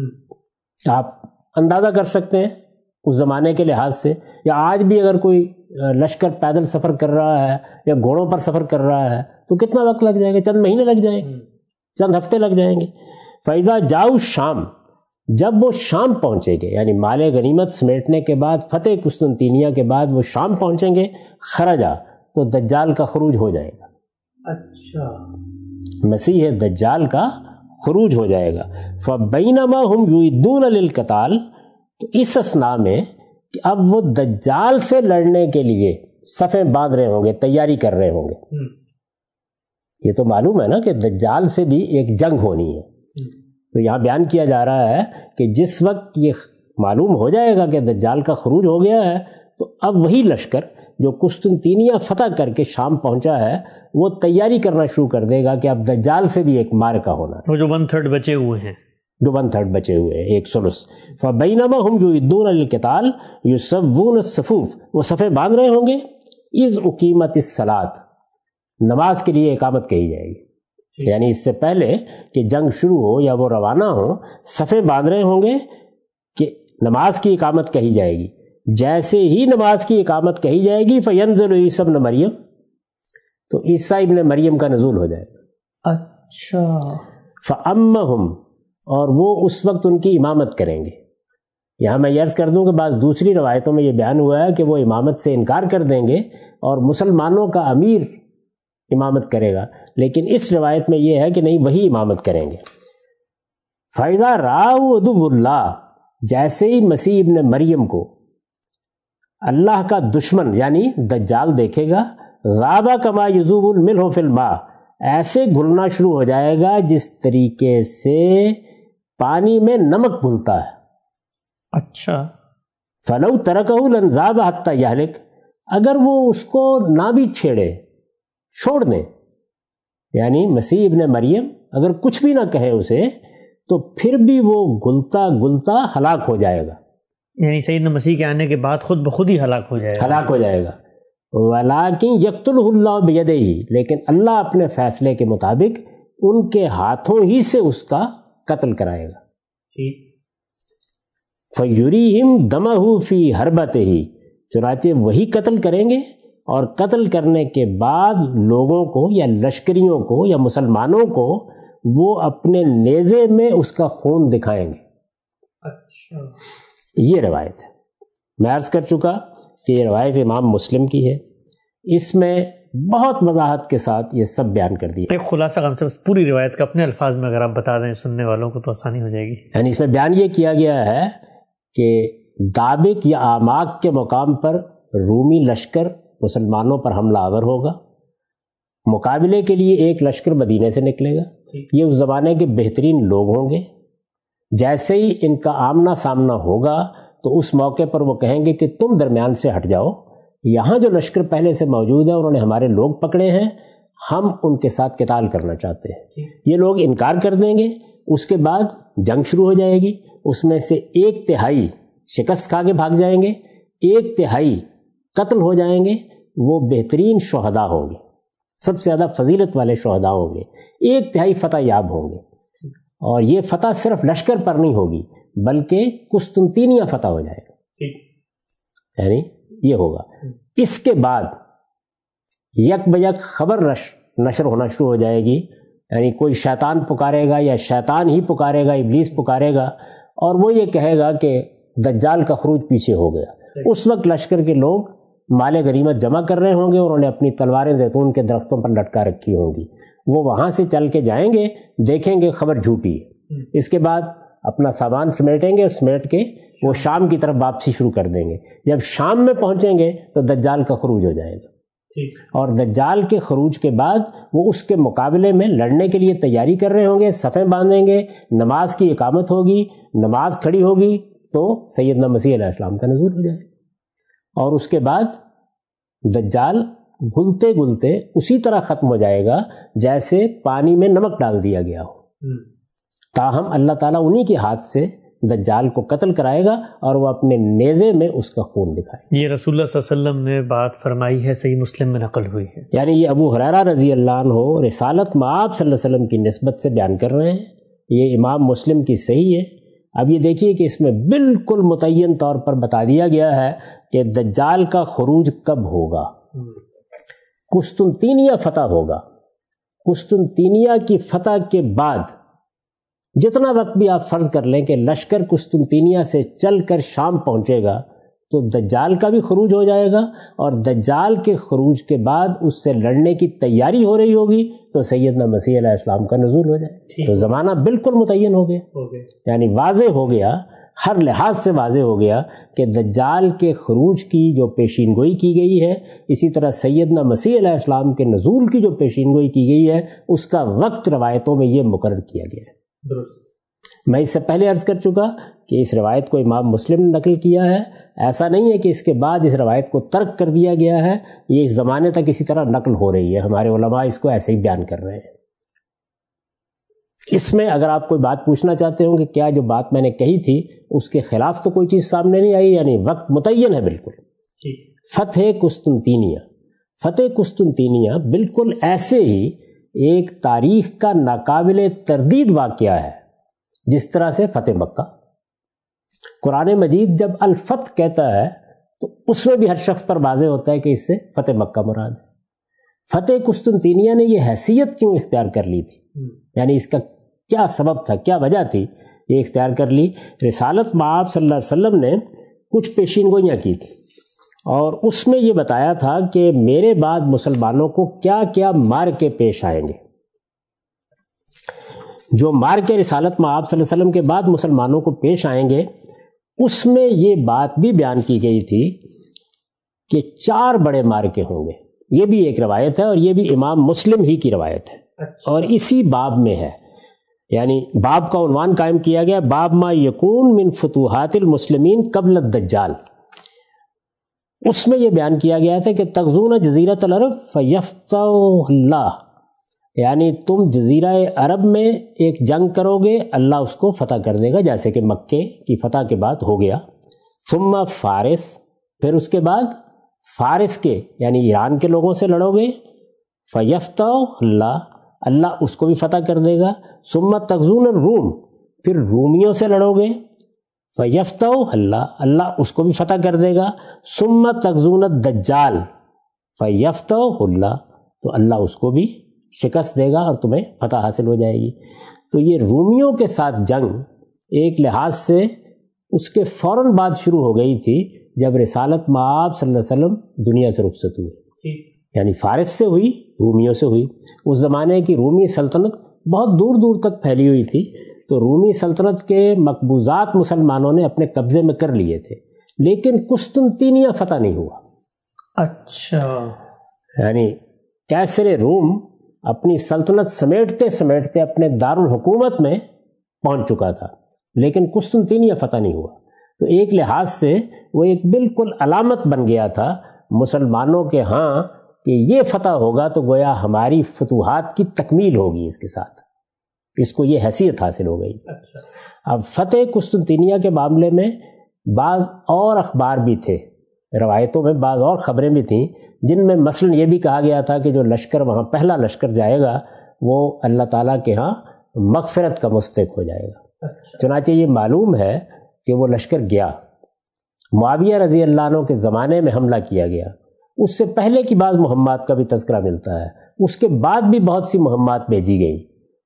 آپ اندازہ کر سکتے ہیں اس زمانے کے لحاظ سے، یا آج بھی اگر کوئی لشکر پیدل سفر کر رہا ہے یا گھوڑوں پر سفر کر رہا ہے تو کتنا وقت لگ جائے گا؟ چند مہینے لگ جائیں گے، چند ہفتے لگ جائیں گے۔ فَإِذَا جَاءُوا الشام، جب وہ شام پہنچیں گے، یعنی مال غنیمت سمیٹنے کے بعد فتح قسطنطینیہ کے بعد وہ شام پہنچیں گے، خرجا، تو دجال کا خروج ہو جائے گا۔ اچھا، مسیح دجال کا خروج ہو جائے گا۔ فَبَيْنَمَا هُمْ يُعِدُّونَ لِلْقِتَالِ، تو اس اثناء میں کہ اب وہ دجال سے لڑنے کے لیے صفیں باندھ رہے ہوں گے، تیاری کر رہے ہوں گے۔ یہ تو معلوم ہے نا کہ دجال سے بھی ایک جنگ ہونی ہے، تو یہاں بیان کیا جا رہا ہے کہ جس وقت یہ معلوم ہو جائے گا کہ دجال کا خروج ہو گیا ہے، تو اب وہی لشکر جو قسطنطینیہ فتح کر کے شام پہنچا ہے وہ تیاری کرنا شروع کر دے گا کہ اب دجال سے بھی ایک معرکہ ہونا ہے، وہ جو ون تھرڈ بچے ہوئے ہیں، جو ون تھرڈ بچے ہوئے ہیں، ایک ثلث۔ فَبَيْنَمَا هُمْ يُعِدُّونَ لِلْقِتَالِ يُسَوُّونَ الصُّفُوفَ، وہ صفیں باندھ رہے ہوں گے، اِذْ اُقِیمَتِ الصَّلَاۃ، نماز کے لیے اقامت کہی جائے گی، یعنی اس سے پہلے کہ جنگ شروع ہو یا وہ روانہ ہو، صفیں باندھ رہے ہوں گے کہ نماز کی اقامت کہی جائے گی۔ جیسے ہی نماز کی اقامت کہی جائے گی، فَيَنزِلُ عِیسیٰ ابْنُ مریم، تو عیسیٰ ابن مریم کا نزول ہو جائے گا۔ اچھا. فَأَمَّهُمْ، اور وہ اس وقت ان کی امامت کریں گے. یہاں میں عرض کر دوں کہ بعض دوسری روایتوں میں یہ بیان ہوا ہے کہ وہ امامت سے انکار کر دیں گے اور مسلمانوں کا امیر امامت کرے گا، لیکن اس روایت میں یہ ہے کہ نہیں، وہی امامت کریں گے. فَإِذَا رَأَوْا عَدُوَّ اللَّهِ، جیسے ہی مسیح ابن مریم کو اللہ کا دشمن یعنی دجال دیکھے گا، غابہ کما یذوب الملح فی الماء، ایسے گھلنا شروع ہو جائے گا جس طریقے سے پانی میں نمک گھلتا ہے. اچھا. فلو ترکہ لنذاب حتی یہلک، اگر وہ اس کو نہ بھی چھیڑے، چھوڑ دیں، یعنی مسیح ابن مریم اگر کچھ بھی نہ کہے اسے، تو پھر بھی وہ گلتا گلتا ہلاک ہو جائے گا. یعنی سیدنا مسیح کے آنے کے بعد خود بخود ہی ہلاک ہو جائے گا. ہلاک ہو جائے گا. ولیکن یقتلہ اللہ بیدہ، لیکن اللہ اپنے فیصلے کے مطابق ان کے ہاتھوں ہی سے اس کا قتل کرائے گا. ٹھیک. فَيُرِيهِمْ دَمَهُ فِي حَرْبَتِهِ، چنانچہ وہی قتل کریں گے، اور قتل کرنے کے بعد لوگوں کو یا لشکریوں کو یا مسلمانوں کو وہ اپنے نیزے میں اس کا خون دکھائیں گے. اچھا. یہ روایت ہے. میں عرض کر چکا کہ یہ روایت امام مسلم کی ہے. اس میں بہت وضاحت کے ساتھ یہ سب بیان کر دیا. ایک خلاصہ ہم سے پوری روایت کا اپنے الفاظ میں اگر آپ بتا دیں سننے والوں کو تو آسانی ہو جائے گی. یعنی اس میں بیان یہ کیا گیا ہے کہ دابق یا آماک کے مقام پر رومی لشکر مسلمانوں پر حملہ آور ہوگا. مقابلے کے لیے ایک لشکر مدینے سے نکلے گا. یہ اس زمانے کے بہترین لوگ ہوں گے. جیسے ہی ان کا آمنا سامنا ہوگا تو اس موقع پر وہ کہیں گے کہ تم درمیان سے ہٹ جاؤ، یہاں جو لشکر پہلے سے موجود ہے انہوں نے ہمارے لوگ پکڑے ہیں، ہم ان کے ساتھ قتال کرنا چاہتے ہیں. یہ لوگ انکار کر دیں گے. اس کے بعد جنگ شروع ہو جائے گی. اس میں سے ایک تہائی شکست کھا کے بھاگ جائیں گے، ایک تہائی قتل ہو جائیں گے. وہ بہترین شہداء ہوں گے، سب سے زیادہ فضیلت والے شہداء ہوں گے. ایک تہائی فتح یاب ہوں گے. اور یہ فتح صرف لشکر پر نہیں ہوگی بلکہ قسطنطینیہ فتح ہو جائے گا. یعنی یہ ہوگا. اس کے بعد یک بیک خبر نشر ہونا شروع ہو جائے گی. یعنی کوئی شیطان پکارے گا یا شیطان ہی پکارے گا، ابلیس پکارے گا، اور وہ یہ کہے گا کہ دجال کا خروج پیچھے ہو گیا. اس وقت لشکر کے لوگ مال غنیمت جمع کر رہے ہوں گے، انہوں نے اپنی تلواریں زیتون کے درختوں پر لٹکا رکھی ہوں گی. وہ وہاں سے چل کے جائیں گے، دیکھیں گے خبر جھوٹی ہے. اس کے بعد اپنا سامان سمیٹیں گے، سمیٹ کے وہ شام کی طرف واپسی شروع کر دیں گے. جب شام میں پہنچیں گے تو دجال کا خروج ہو جائے گا. اور دجال کے خروج کے بعد وہ اس کے مقابلے میں لڑنے کے لیے تیاری کر رہے ہوں گے، صفیں باندھیں گے، نماز کی اقامت ہوگی، نماز کھڑی ہوگی تو سیدنا مسیح علیہ السلام کا نزول ہو جائے. اور اس کے بعد دجال گھلتے گھلتے اسی طرح ختم ہو جائے گا جیسے پانی میں نمک ڈال دیا گیا ہو. تاہم اللہ تعالیٰ انہی کے ہاتھ سے دجال کو قتل کرائے گا اور وہ اپنے نیزے میں اس کا خون دکھائے گا. یہ رسول اللہ صلی اللہ علیہ وسلم نے بات فرمائی ہے، صحیح مسلم میں نقل ہوئی ہے. یعنی یہ ابو ہریرہ رضی اللہ عنہ رسالت مآب صلی اللہ علیہ وسلم کی نسبت سے بیان کر رہے ہیں. یہ امام مسلم کی صحیح ہے. اب یہ دیکھیے کہ اس میں بالکل متعین طور پر بتا دیا گیا ہے کہ دجال کا خروج کب ہوگا. قسطنطینیہ فتح ہوگا. قسطنطینیہ کی فتح کے بعد جتنا وقت بھی آپ فرض کر لیں کہ لشکر قسطنطینیہ سے چل کر شام پہنچے گا تو دجال کا بھی خروج ہو جائے گا، اور دجال کے خروج کے بعد اس سے لڑنے کی تیاری ہو رہی ہوگی تو سیدنا مسیح علیہ السلام کا نزول ہو جائے. تو زمانہ بالکل متعین ہو گیا. یعنی واضح ہو گیا، ہر لحاظ سے واضح ہو گیا کہ دجال کے خروج کی جو پیشین گوئی کی گئی ہے، اسی طرح سیدنا مسیح علیہ السلام کے نزول کی جو پیشین گوئی کی گئی ہے، اس کا وقت روایتوں میں یہ مقرر کیا گیا ہے. درست. میں اس سے پہلے عرض کر چکا کہ اس روایت کو امام مسلم نے نقل کیا ہے. ایسا نہیں ہے کہ اس کے بعد اس روایت کو ترک کر دیا گیا ہے، یہ اس زمانے تک اسی طرح نقل ہو رہی ہے. ہمارے علماء اس کو ایسے ہی بیان کر رہے ہیں. اس میں اگر آپ کوئی بات پوچھنا چاہتے ہوں کہ کیا جو بات میں نے کہی تھی اس کے خلاف تو کوئی چیز سامنے نہیں آئی، یعنی وقت متعین ہے بالکل. فتح قسطنطینیہ فتح قسطنطینیہ بالکل ایسے ہی ایک تاریخ کا ناقابل تردید واقعہ ہے جس طرح سے فتح مکہ. قرآن مجید جب الفتح کہتا ہے تو اس میں بھی ہر شخص پر واضح ہوتا ہے کہ اس سے فتح مکہ مراد ہے. فتح قسطنطینیہ نے یہ حیثیت کیوں اختیار کر لی تھی، یعنی اس کا کیا سبب تھا، کیا وجہ تھی یہ اختیار کر لی؟ رسالت مآب صلی اللہ علیہ وسلم نے کچھ پیشین گوئیاں کی تھی، اور اس میں یہ بتایا تھا کہ میرے بعد مسلمانوں کو کیا کیا مار کے پیش آئیں گے۔ جو مار کے رسالت مآب صلی اللہ علیہ وسلم کے بعد مسلمانوں کو پیش آئیں گے، اس میں یہ بات بھی بیان کی گئی تھی کہ چار بڑے مارکے ہوں گے۔ یہ بھی ایک روایت ہے، اور یہ بھی امام مسلم ہی کی روایت ہے، اور اسی باب میں ہے، یعنی باب کا عنوان قائم کیا گیا باب ما یکون من فتوحات المسلمین قبل الدجال۔ اس میں یہ بیان کیا گیا تھا کہ تغزون جزیرۃ العرب فیفتح اللہ، یعنی تم جزیرہ عرب میں ایک جنگ کرو گے، اللہ اس کو فتح کر دے گا، جیسے کہ مکے کی فتح کے بعد ہو گیا۔ ثم فارس، پھر اس کے بعد فارس کے یعنی ایران کے لوگوں سے لڑو گے، فیفتح اللہ، اللہ اس کو بھی فتح کر دے گا۔ ثم تغزون الروم، پھر رومیوں سے لڑو گے، فیفتح اللہ، اللہ اس کو بھی فتح کر دے گا۔ ثم تغزون الدجال، فیفتح اللہ، تو اللہ اس کو بھی شکست دے گا اور تمہیں فتح حاصل ہو جائے گی۔ تو یہ رومیوں کے ساتھ جنگ ایک لحاظ سے اس کے فوراً بعد شروع ہو گئی تھی جب رسالت مآب صلی اللہ علیہ وسلم دنیا سے رخصت ہوئی، یعنی فارس سے ہوئی، رومیوں سے ہوئی۔ اس زمانے کی رومی سلطنت بہت دور دور تک پھیلی ہوئی تھی، تو رومی سلطنت کے مقبوضات مسلمانوں نے اپنے قبضے میں کر لیے تھے، لیکن قسطنطینیہ فتح نہیں ہوا۔ اچھا، یعنی کیسر روم اپنی سلطنت سمیٹتے سمیٹتے اپنے دارالحکومت میں پہنچ چکا تھا، لیکن قسطنطینیہ فتح نہیں ہوا۔ تو ایک لحاظ سے وہ ایک بالکل علامت بن گیا تھا مسلمانوں کے ہاں کہ یہ فتح ہوگا تو گویا ہماری فتوحات کی تکمیل ہوگی، اس کے ساتھ اس کو یہ حیثیت حاصل ہو گئی۔ اب فتح قسطنطینیہ کے معاملے میں بعض اور اخبار بھی تھے، روایتوں میں بعض اور خبریں بھی تھیں، جن میں مثلاً یہ بھی کہا گیا تھا کہ جو لشکر وہاں پہلا لشکر جائے گا وہ اللہ تعالیٰ کے ہاں مغفرت کا مستحق ہو جائے گا۔ چنانچہ یہ معلوم ہے کہ وہ لشکر گیا، معاویہ رضی اللہ عنہ کے زمانے میں حملہ کیا گیا، اس سے پہلے کی بعض مہمات کا بھی تذکرہ ملتا ہے، اس کے بعد بھی بہت سی مہمات بھیجی گئی،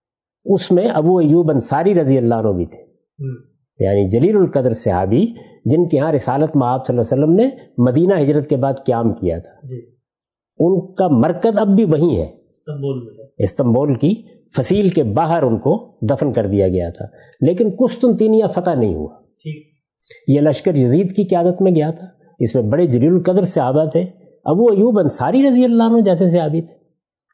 اس میں ابو ایوب انصاری رضی اللہ عنہ بھی تھے، یعنی جلیل القدر صحابی جن کے ہاں رسالت مآب صلی اللہ علیہ وسلم نے مدینہ ہجرت کے بعد قیام کیا تھا، ان کا مرکز اب بھی وہیں ہے، استنبول کی فصیل کے باہر ان کو دفن کر دیا گیا تھا، لیکن قسطنطینیہ فتح نہیں ہوا۔ یہ لشکر یزید کی قیادت میں گیا تھا، اس میں بڑے جلیل القدر صحابہ تھے، ابو ایوب انصاری رضی اللہ عنہ جیسے صحابی تھے۔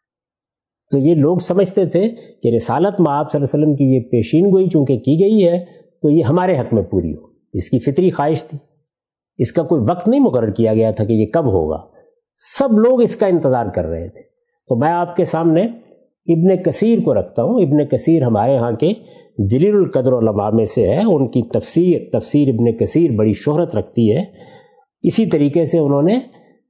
تو یہ لوگ سمجھتے تھے کہ رسالت مآب صلی اللہ علیہ وسلم کی یہ پیشین گوئی چونکہ کی گئی ہے تو یہ ہمارے حق میں پوری ہو، اس کی فطری خواہش تھی، اس کا کوئی وقت نہیں مقرر کیا گیا تھا کہ یہ کب ہوگا، سب لوگ اس کا انتظار کر رہے تھے۔ تو میں آپ کے سامنے ابن کثیر کو رکھتا ہوں، ابن کثیر ہمارے ہاں کے جلیل القدر علماء میں سے ہے، ان کی تفسیر تفسیر ابن کثیر بڑی شہرت رکھتی ہے۔ اسی طریقے سے انہوں نے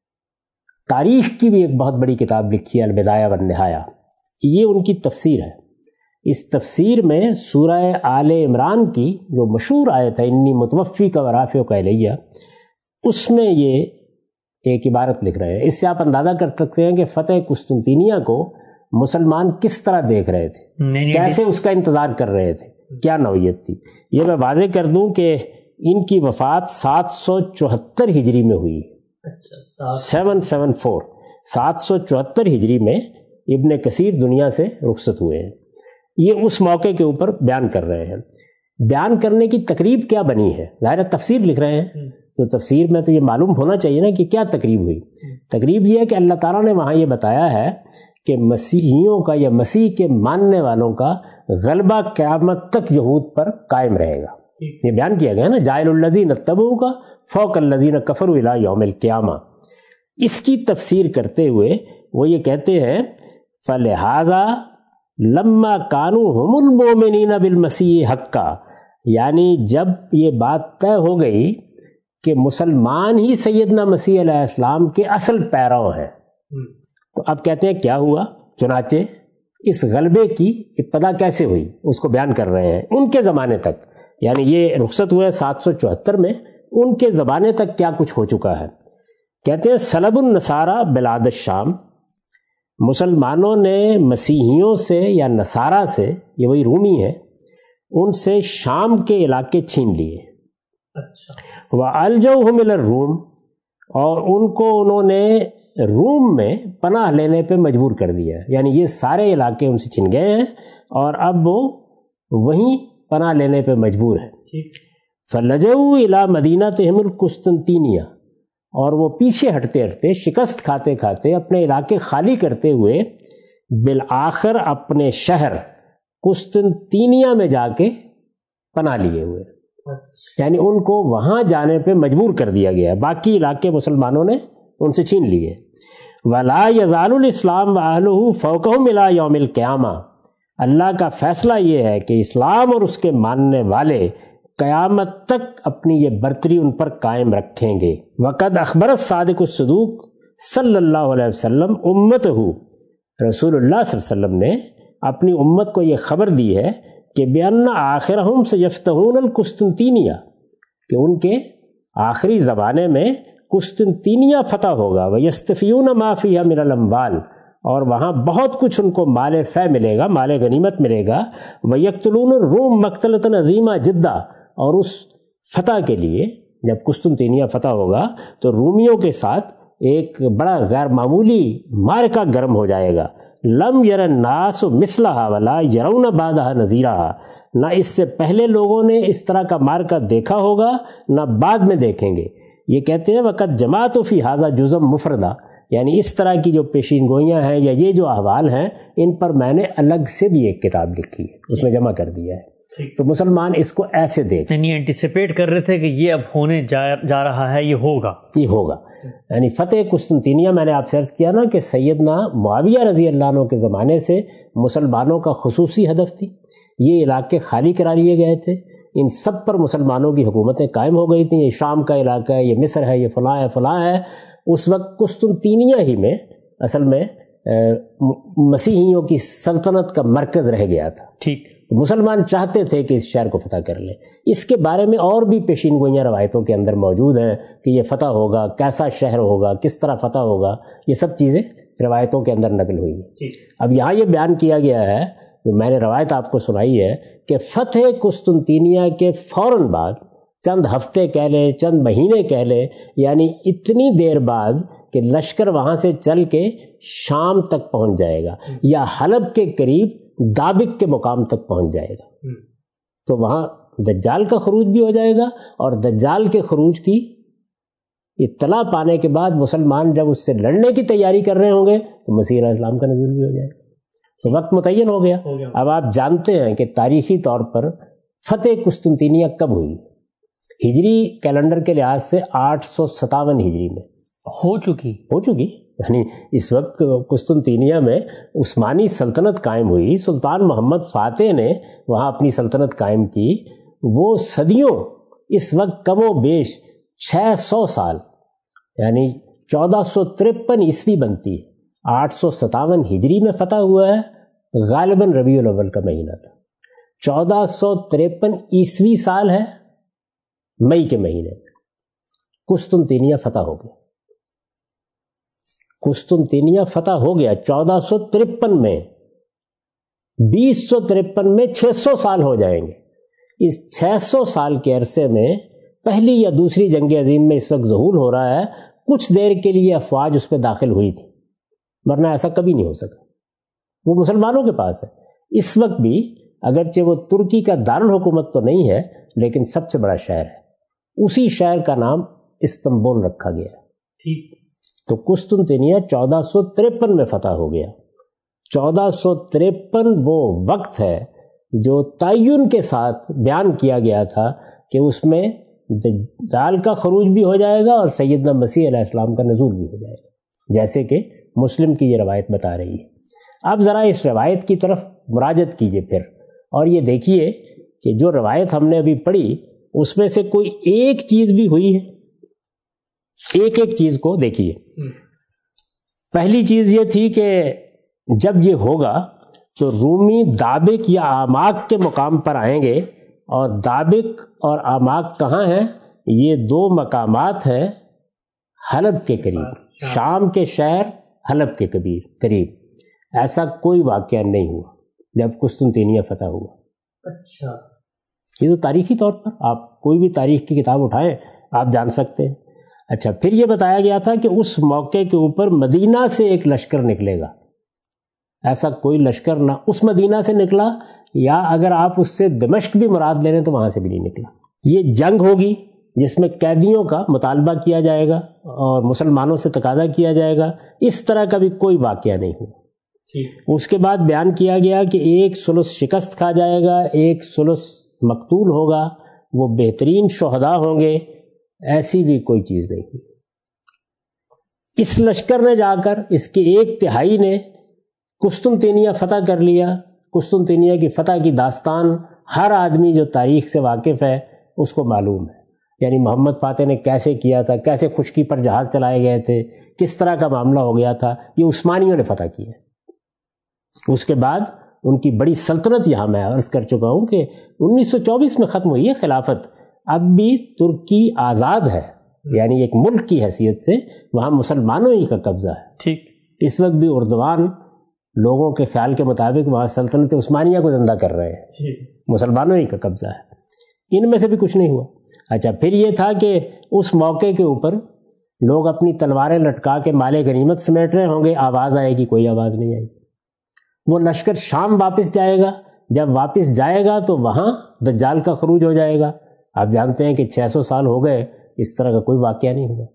تاریخ کی بھی ایک بہت بڑی کتاب لکھی ہے، البدایہ والنہایہ، یہ ان کی تفسیر ہے۔ اس تفسیر میں سورہ آل عمران کی جو مشہور آیت ہے انی متوفی کا ورافع کا الیہ، اس میں یہ ایک عبارت لکھ رہے ہیں۔ اس سے آپ اندازہ کر سکتے ہیں کہ فتح قسطنطینیہ کو مسلمان کس طرح دیکھ رہے تھے، کیسے اس کا انتظار کر رہے تھے، کیا نوعیت تھی۔ یہ میں واضح کر دوں کہ ان کی وفات سات سو چوہتر ہجری میں ہوئی، سیون سیون فور سات سو چوہتر ہجری میں ابن کثیر دنیا سے رخصت ہوئے ہیں۔ یہ اس موقع کے اوپر بیان کر رہے ہیں۔ بیان کرنے کی تقریب کیا بنی ہے، ظاہر تفسیر لکھ رہے ہیں تو تفسیر میں تو یہ معلوم ہونا چاہیے نا کہ کیا تقریب ہوئی۔ تقریب یہ ہے کہ اللہ تعالیٰ نے وہاں یہ بتایا ہے کہ مسیحیوں کا یا مسیح کے ماننے والوں کا غلبہ قیامت تک یہود پر قائم رہے گا۔ یہ بیان کیا گیا نا، جائل الذین اتبعوا کا فوق الذین کفروا الی یوم القیامہ۔ اس کی تفسیر کرتے ہوئے وہ یہ کہتے ہیں فلہذا لما کانوا ہم المؤمنین بالمسیح حقا، یعنی جب یہ بات طے ہو گئی کہ مسلمان ہی سیدنا مسیح علیہ السلام کے اصل پیرو ہیں، تو اب کہتے ہیں کیا ہوا، چنانچہ اس غلبے کی ابتدا کیسے ہوئی اس کو بیان کر رہے ہیں۔ ان کے زمانے تک، یعنی یہ رخصت ہوئے سات سو چوہتر میں، ان کے زمانے تک کیا کچھ ہو چکا ہے۔ کہتے ہیں سلب النصارى بلاد الشام، مسلمانوں نے مسیحیوں سے یا نصارہ سے، یہ وہی رومی ہیں، ان سے شام کے علاقے چھین لیے. وَأَلْجَوْهُمْ إِلَى الرُّومِ، اور ان کو انہوں نے روم میں پناہ لینے پہ مجبور کر دیا. یعنی یہ سارے علاقے ان سے چھن گئے ہیں اور اب وہ وہیں پناہ لینے پہ مجبور ہیں. فَلَجَوْا إِلَى مَدِينَتِهِمُ الْقُسْطُنطِينِيَّةِ، اور وہ پیچھے ہٹتے ہٹتے، شکست کھاتے کھاتے، اپنے علاقے خالی کرتے ہوئے بالآخر اپنے شہر قسطنطینیہ میں جا کے پناہ لیے ہوئے. یعنی ان کو وہاں جانے پہ مجبور کر دیا گیا. باقی علاقے مسلمانوں نے ان سے چھین لیے. وَلَا يَزَالُ الْإِسْلَامُ وَأَهْلُهُ فَوْقَهُمْ إِلَى يَوْمِ الْقِيَامَةِ، اللہ کا فیصلہ یہ ہے کہ اسلام اور اس کے ماننے والے قیامت تک اپنی یہ برتری ان پر قائم رکھیں گے. وَقَدْ أَخْبَرَ الصَّادِقُ الصُّدُوقُ صلی اللہ علیہ وسلم أُمَّتَهُ، رسول اللہ صلی اللہ علیہ وسلم نے اپنی امت کو یہ خبر دی ہے کہ بِأَنَّ آخِرَهُمْ سَيَفْتَحُونَ الْقُسْطُنطِینِیَّةَ، کہ ان کے آخری زمانے میں قسطنطینیہ فتح ہوگا. وَيَسْتَفِيُونَ مَا فِيهَا مِنَ الْأَمْوَالِ، اور وہاں بہت کچھ ان کو مال فے ملے گا، مال غنیمت ملے گا. وَيَقْتُلُونَ الرُّومَ مَقْتَلَةً عَظِيمًا جِدًّا، اور اس فتح کے لیے جب قسطنطینیہ فتح ہوگا تو رومیوں کے ساتھ ایک بڑا غیر معمولی معرکہ گرم ہو جائے گا. لم یر الناس مثلها ولا یرون بعدها نظیرها، نہ اس سے پہلے لوگوں نے اس طرح کا معرکہ دیکھا ہوگا نہ بعد میں دیکھیں گے. یہ کہتے ہیں وقت جماعت فی ھذا جزء مفردہ، یعنی اس طرح کی جو پیشین گوئیاں ہیں یا یہ جو احوال ہیں ان پر میں نے الگ سے بھی ایک کتاب لکھی ہے، اس میں جمع کر دیا ہے. تو مسلمان اس کو ایسے دیکھ، یعنی اینٹیسپیٹ کر رہے تھے کہ یہ اب ہونے جا جا رہا ہے، یہ ہوگا یہ ہوگا. یعنی فتح قسطنطینیہ، میں نے آپ سے عرض کیا نا کہ سیدنا معاویہ رضی اللہ عنہ کے زمانے سے مسلمانوں کا خصوصی ہدف تھی. یہ علاقے خالی کرا لیے گئے تھے، ان سب پر مسلمانوں کی حکومتیں قائم ہو گئی تھیں. یہ شام کا علاقہ ہے، یہ مصر ہے، یہ فلاں ہے فلاں ہے. اس وقت قسطنطینیہ ہی میں اصل میں مسیحیوں کی سلطنت کا مرکز رہ گیا تھا. ٹھیک، مسلمان چاہتے تھے کہ اس شہر کو فتح کر لیں. اس کے بارے میں اور بھی پیشین گوئیاں روایتوں کے اندر موجود ہیں کہ یہ فتح ہوگا، کیسا شہر ہوگا، کس طرح فتح ہوگا، یہ سب چیزیں روایتوں کے اندر نقل ہوئی ہیں. اب یہاں یہ بیان کیا گیا ہے، جو میں نے روایت آپ کو سنائی ہے، کہ فتح قسطنطینیہ کے فوراً بعد، چند ہفتے کہہ لیں، چند مہینے کہہ لیں، یعنی اتنی دیر بعد کہ لشکر وہاں سے چل کے شام تک پہنچ جائے گا یا حلب کے قریب دابق کے مقام تک پہنچ جائے گا، تو وہاں دجال کا خروج بھی ہو جائے گا. اور دجال کے خروج کی اطلاع پانے کے بعد مسلمان جب اس سے لڑنے کی تیاری کر رہے ہوں گے تو مسیح علیہ السلام کا نزول بھی ہو جائے گا. تو وقت متعین ہو گیا. اب آپ جانتے ہیں کہ تاریخی طور پر فتح قسطنطینیہ کب ہوئی؟ ہجری کیلنڈر کے لحاظ سے آٹھ سو ستاون ہجری میں ہو چکی ہو چکی یعنی اس وقت قسطنطینیہ میں عثمانی سلطنت قائم ہوئی. سلطان محمد فاتح نے وہاں اپنی سلطنت قائم کی. وہ صدیوں، اس وقت کم و بیش چھ سو سال، یعنی چودہ سو ترپن عیسوی بنتی ہے. آٹھ سو ستاون ہجری میں فتح ہوا ہے، غالباً ربیع الاول کا مہینہ تھا. چودہ سو تریپن عیسوی سال ہے، مئی کے مہینے میں قسطنطینیہ فتح ہو گیا. قسطنطینیہ فتح ہو گیا چودہ سو ترپن میں. بیس سو ترپن میں چھ سو سال ہو جائیں گے. اس چھ سو سال کے عرصے میں پہلی یا دوسری جنگ عظیم میں اس وقت ظہور ہو رہا ہے. کچھ دیر کے لیے افواج اس پہ داخل ہوئی تھی، ورنہ ایسا کبھی نہیں ہو سکا. وہ مسلمانوں کے پاس ہے اس وقت بھی، اگرچہ وہ ترکی کا دارالحکومت تو نہیں ہے لیکن سب سے بڑا شہر ہے. اسی شہر کا نام استنبول رکھا گیا. ٹھیک. تو قسطنطینیہ چودہ سو تریپن میں فتح ہو گیا. چودہ سو تریپن وہ وقت ہے جو تعین کے ساتھ بیان کیا گیا تھا کہ اس میں دجال کا خروج بھی ہو جائے گا اور سیدنا مسیح علیہ السلام کا نزول بھی ہو جائے گا، جیسے کہ مسلم کی یہ روایت بتا رہی ہے. اب ذرا اس روایت کی طرف مراجعت کیجئے پھر، اور یہ دیکھیے کہ جو روایت ہم نے ابھی پڑھی اس میں سے کوئی ایک چیز بھی ہوئی ہے. ایک ایک چیز کو دیکھیے. پہلی چیز یہ تھی کہ جب یہ ہوگا تو رومی دابق یا آماک کے مقام پر آئیں گے، اور دابق اور آماک کہاں ہیں؟ یہ دو مقامات ہیں حلب کے قریب، شام کے شہر حلب کے قریب. ایسا کوئی واقعہ نہیں ہوا جب قسطنطینیہ فتح ہوا۔ اچھا، یہ تو تاریخی طور پر آپ کوئی بھی تاریخ کی کتاب اٹھائیں آپ جان سکتے ہیں۔ اچھا، پھر یہ بتایا گیا تھا کہ اس موقع کے اوپر مدینہ سے ایک لشکر نکلے گا، ایسا کوئی لشکر نہ اس مدینہ سے نکلا، یا اگر آپ اس سے دمشق بھی مراد لے رہے ہیں تو وہاں سے بھی نہیں نکلا۔ یہ جنگ ہوگی جس میں قیدیوں کا مطالبہ کیا جائے گا اور مسلمانوں سے تقاضا کیا جائے گا، اس طرح کا بھی کوئی واقعہ نہیں ہوا۔ اس کے بعد بیان کیا گیا کہ ایک ثلث شکست کھا جائے گا، ایک ثلث مقتول ہوگا، وہ بہترین شہداء ہوں گے، ایسی بھی کوئی چیز نہیں ہوئی۔ اس لشکر نے جا کر اس کے ایک تہائی نے قسطنطینیہ فتح کر لیا۔ قسطنطینیہ کی فتح کی داستان ہر آدمی جو تاریخ سے واقف ہے اس کو معلوم ہے، یعنی محمد فاتح نے کیسے کیا تھا، کیسے خشکی پر جہاز چلائے گئے تھے، کس طرح کا معاملہ ہو گیا تھا، یہ عثمانیوں نے فتح کیا۔ اس کے بعد ان کی بڑی سلطنت، یہاں میں عرض کر چکا ہوں کہ انیس سو چوبیس میں ختم ہوئی ہے خلافت، اب بھی ترکی آزاد ہے، یعنی ایک ملک کی حیثیت سے وہاں مسلمانوں ہی کا قبضہ ہے۔ ٹھیک، اس وقت بھی اردوان لوگوں کے خیال کے مطابق وہاں سلطنت عثمانیہ کو زندہ کر رہے ہیں، مسلمانوں ہی کا قبضہ ہے، ان میں سے بھی کچھ نہیں ہوا۔ اچھا، پھر یہ تھا کہ اس موقع کے اوپر لوگ اپنی تلواریں لٹکا کے مال غنیمت سمیٹ رہے ہوں گے، آواز آئے گی، کوئی آواز نہیں آئی۔ وہ لشکر شام واپس جائے گا، جب واپس جائے گا تو وہاں دجال کا خروج ہو جائے گا۔ آپ جانتے ہیں کہ چھ سو سال ہو گئے، اس طرح کا کوئی واقعہ نہیں ہوا۔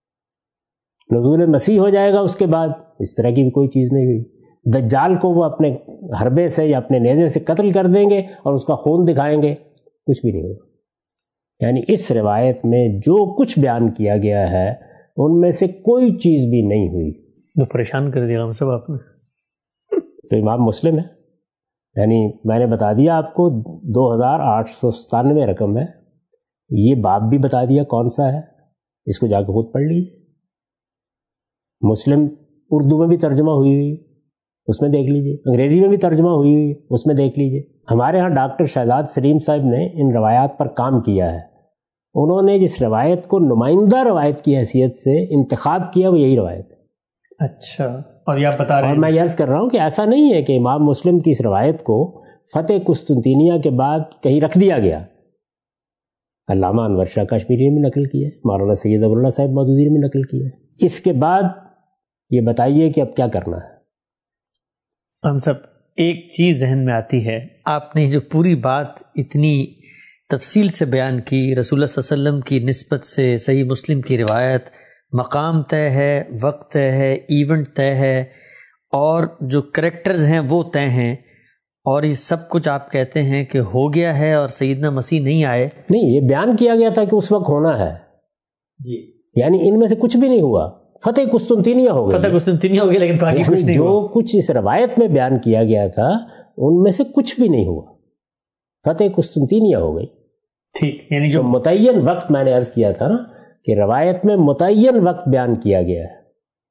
نزول مسیح ہو جائے گا، اس کے بعد اس طرح کی بھی کوئی چیز نہیں ہوئی۔ دجال کو وہ اپنے حربے سے یا اپنے نیزے سے قتل کر دیں گے اور اس کا خون دکھائیں گے، کچھ بھی نہیں ہوگا۔ یعنی اس روایت میں جو کچھ بیان کیا گیا ہے ان میں سے کوئی چیز بھی نہیں ہوئی۔ وہ پریشان کر دیا ہم سب آپ نے۔ تو امام مسلم ہے، یعنی میں نے بتا دیا آپ کو دو ہزار آٹھ سو ستانوے رقم ہے، یہ باب بھی بتا دیا کون سا ہے، اس کو جا کے خود پڑھ لیجیے۔ مسلم اردو میں بھی ترجمہ ہوئی ہوئی، اس میں دیکھ لیجیے، انگریزی میں بھی ترجمہ ہوئی ہوئی، اس میں دیکھ لیجیے۔ ہمارے ہاں ڈاکٹر شہزاد سلیم صاحب نے ان روایات پر کام کیا ہے، انہوں نے جس روایت کو نمائندہ روایت کی حیثیت سے انتخاب کیا وہ یہی روایت ہے۔ اچھا، اور یہ آپ بتا رہے ہیں، اور میں یہ عرض کر رہا ہوں کہ ایسا نہیں ہے کہ امام مسلم کی اس روایت کو فتح قسطنطینیہ کے بعد کہیں رکھ دیا گیا۔ علامہ انور شاہ کشمیری نے بھی نقل کیا ہے، مولانا سید ابواللہ صاحب مودودی نے بھی نقل کیا ہے۔ اس کے بعد یہ بتائیے کہ اب کیا کرنا ہے۔ ہم سب ایک چیز ذہن میں آتی ہے، آپ نے جو پوری بات اتنی تفصیل سے بیان کی، رسول اللہ صلی اللہ علیہ وسلم کی نسبت سے صحیح مسلم کی روایت، مقام طے ہے، وقت طے ہے، ایونٹ طے ہے، اور جو کریکٹرز ہیں وہ طے ہیں، اور یہ سب کچھ آپ کہتے ہیں کہ ہو گیا ہے اور سیدنا مسیح نہیں آئے۔ نہیں، یہ بیان کیا گیا تھا کہ اس وقت ہونا ہے جی، یعنی ان میں سے کچھ بھی نہیں ہوا۔ فتح قسطنطینیہ ہو گئی، فتح قسطنطینیہ ہو گئی، لیکن باقی کچھ نہیں جو ہوا۔ کچھ اس روایت میں بیان کیا گیا تھا ان میں سے کچھ بھی نہیں ہوا، فتح قسطنطینیہ ہو گئی۔ ٹھیک، یعنی جو جو متعین وقت میں نے عرض کیا تھا نا کہ روایت میں متعین وقت بیان کیا گیا ہے۔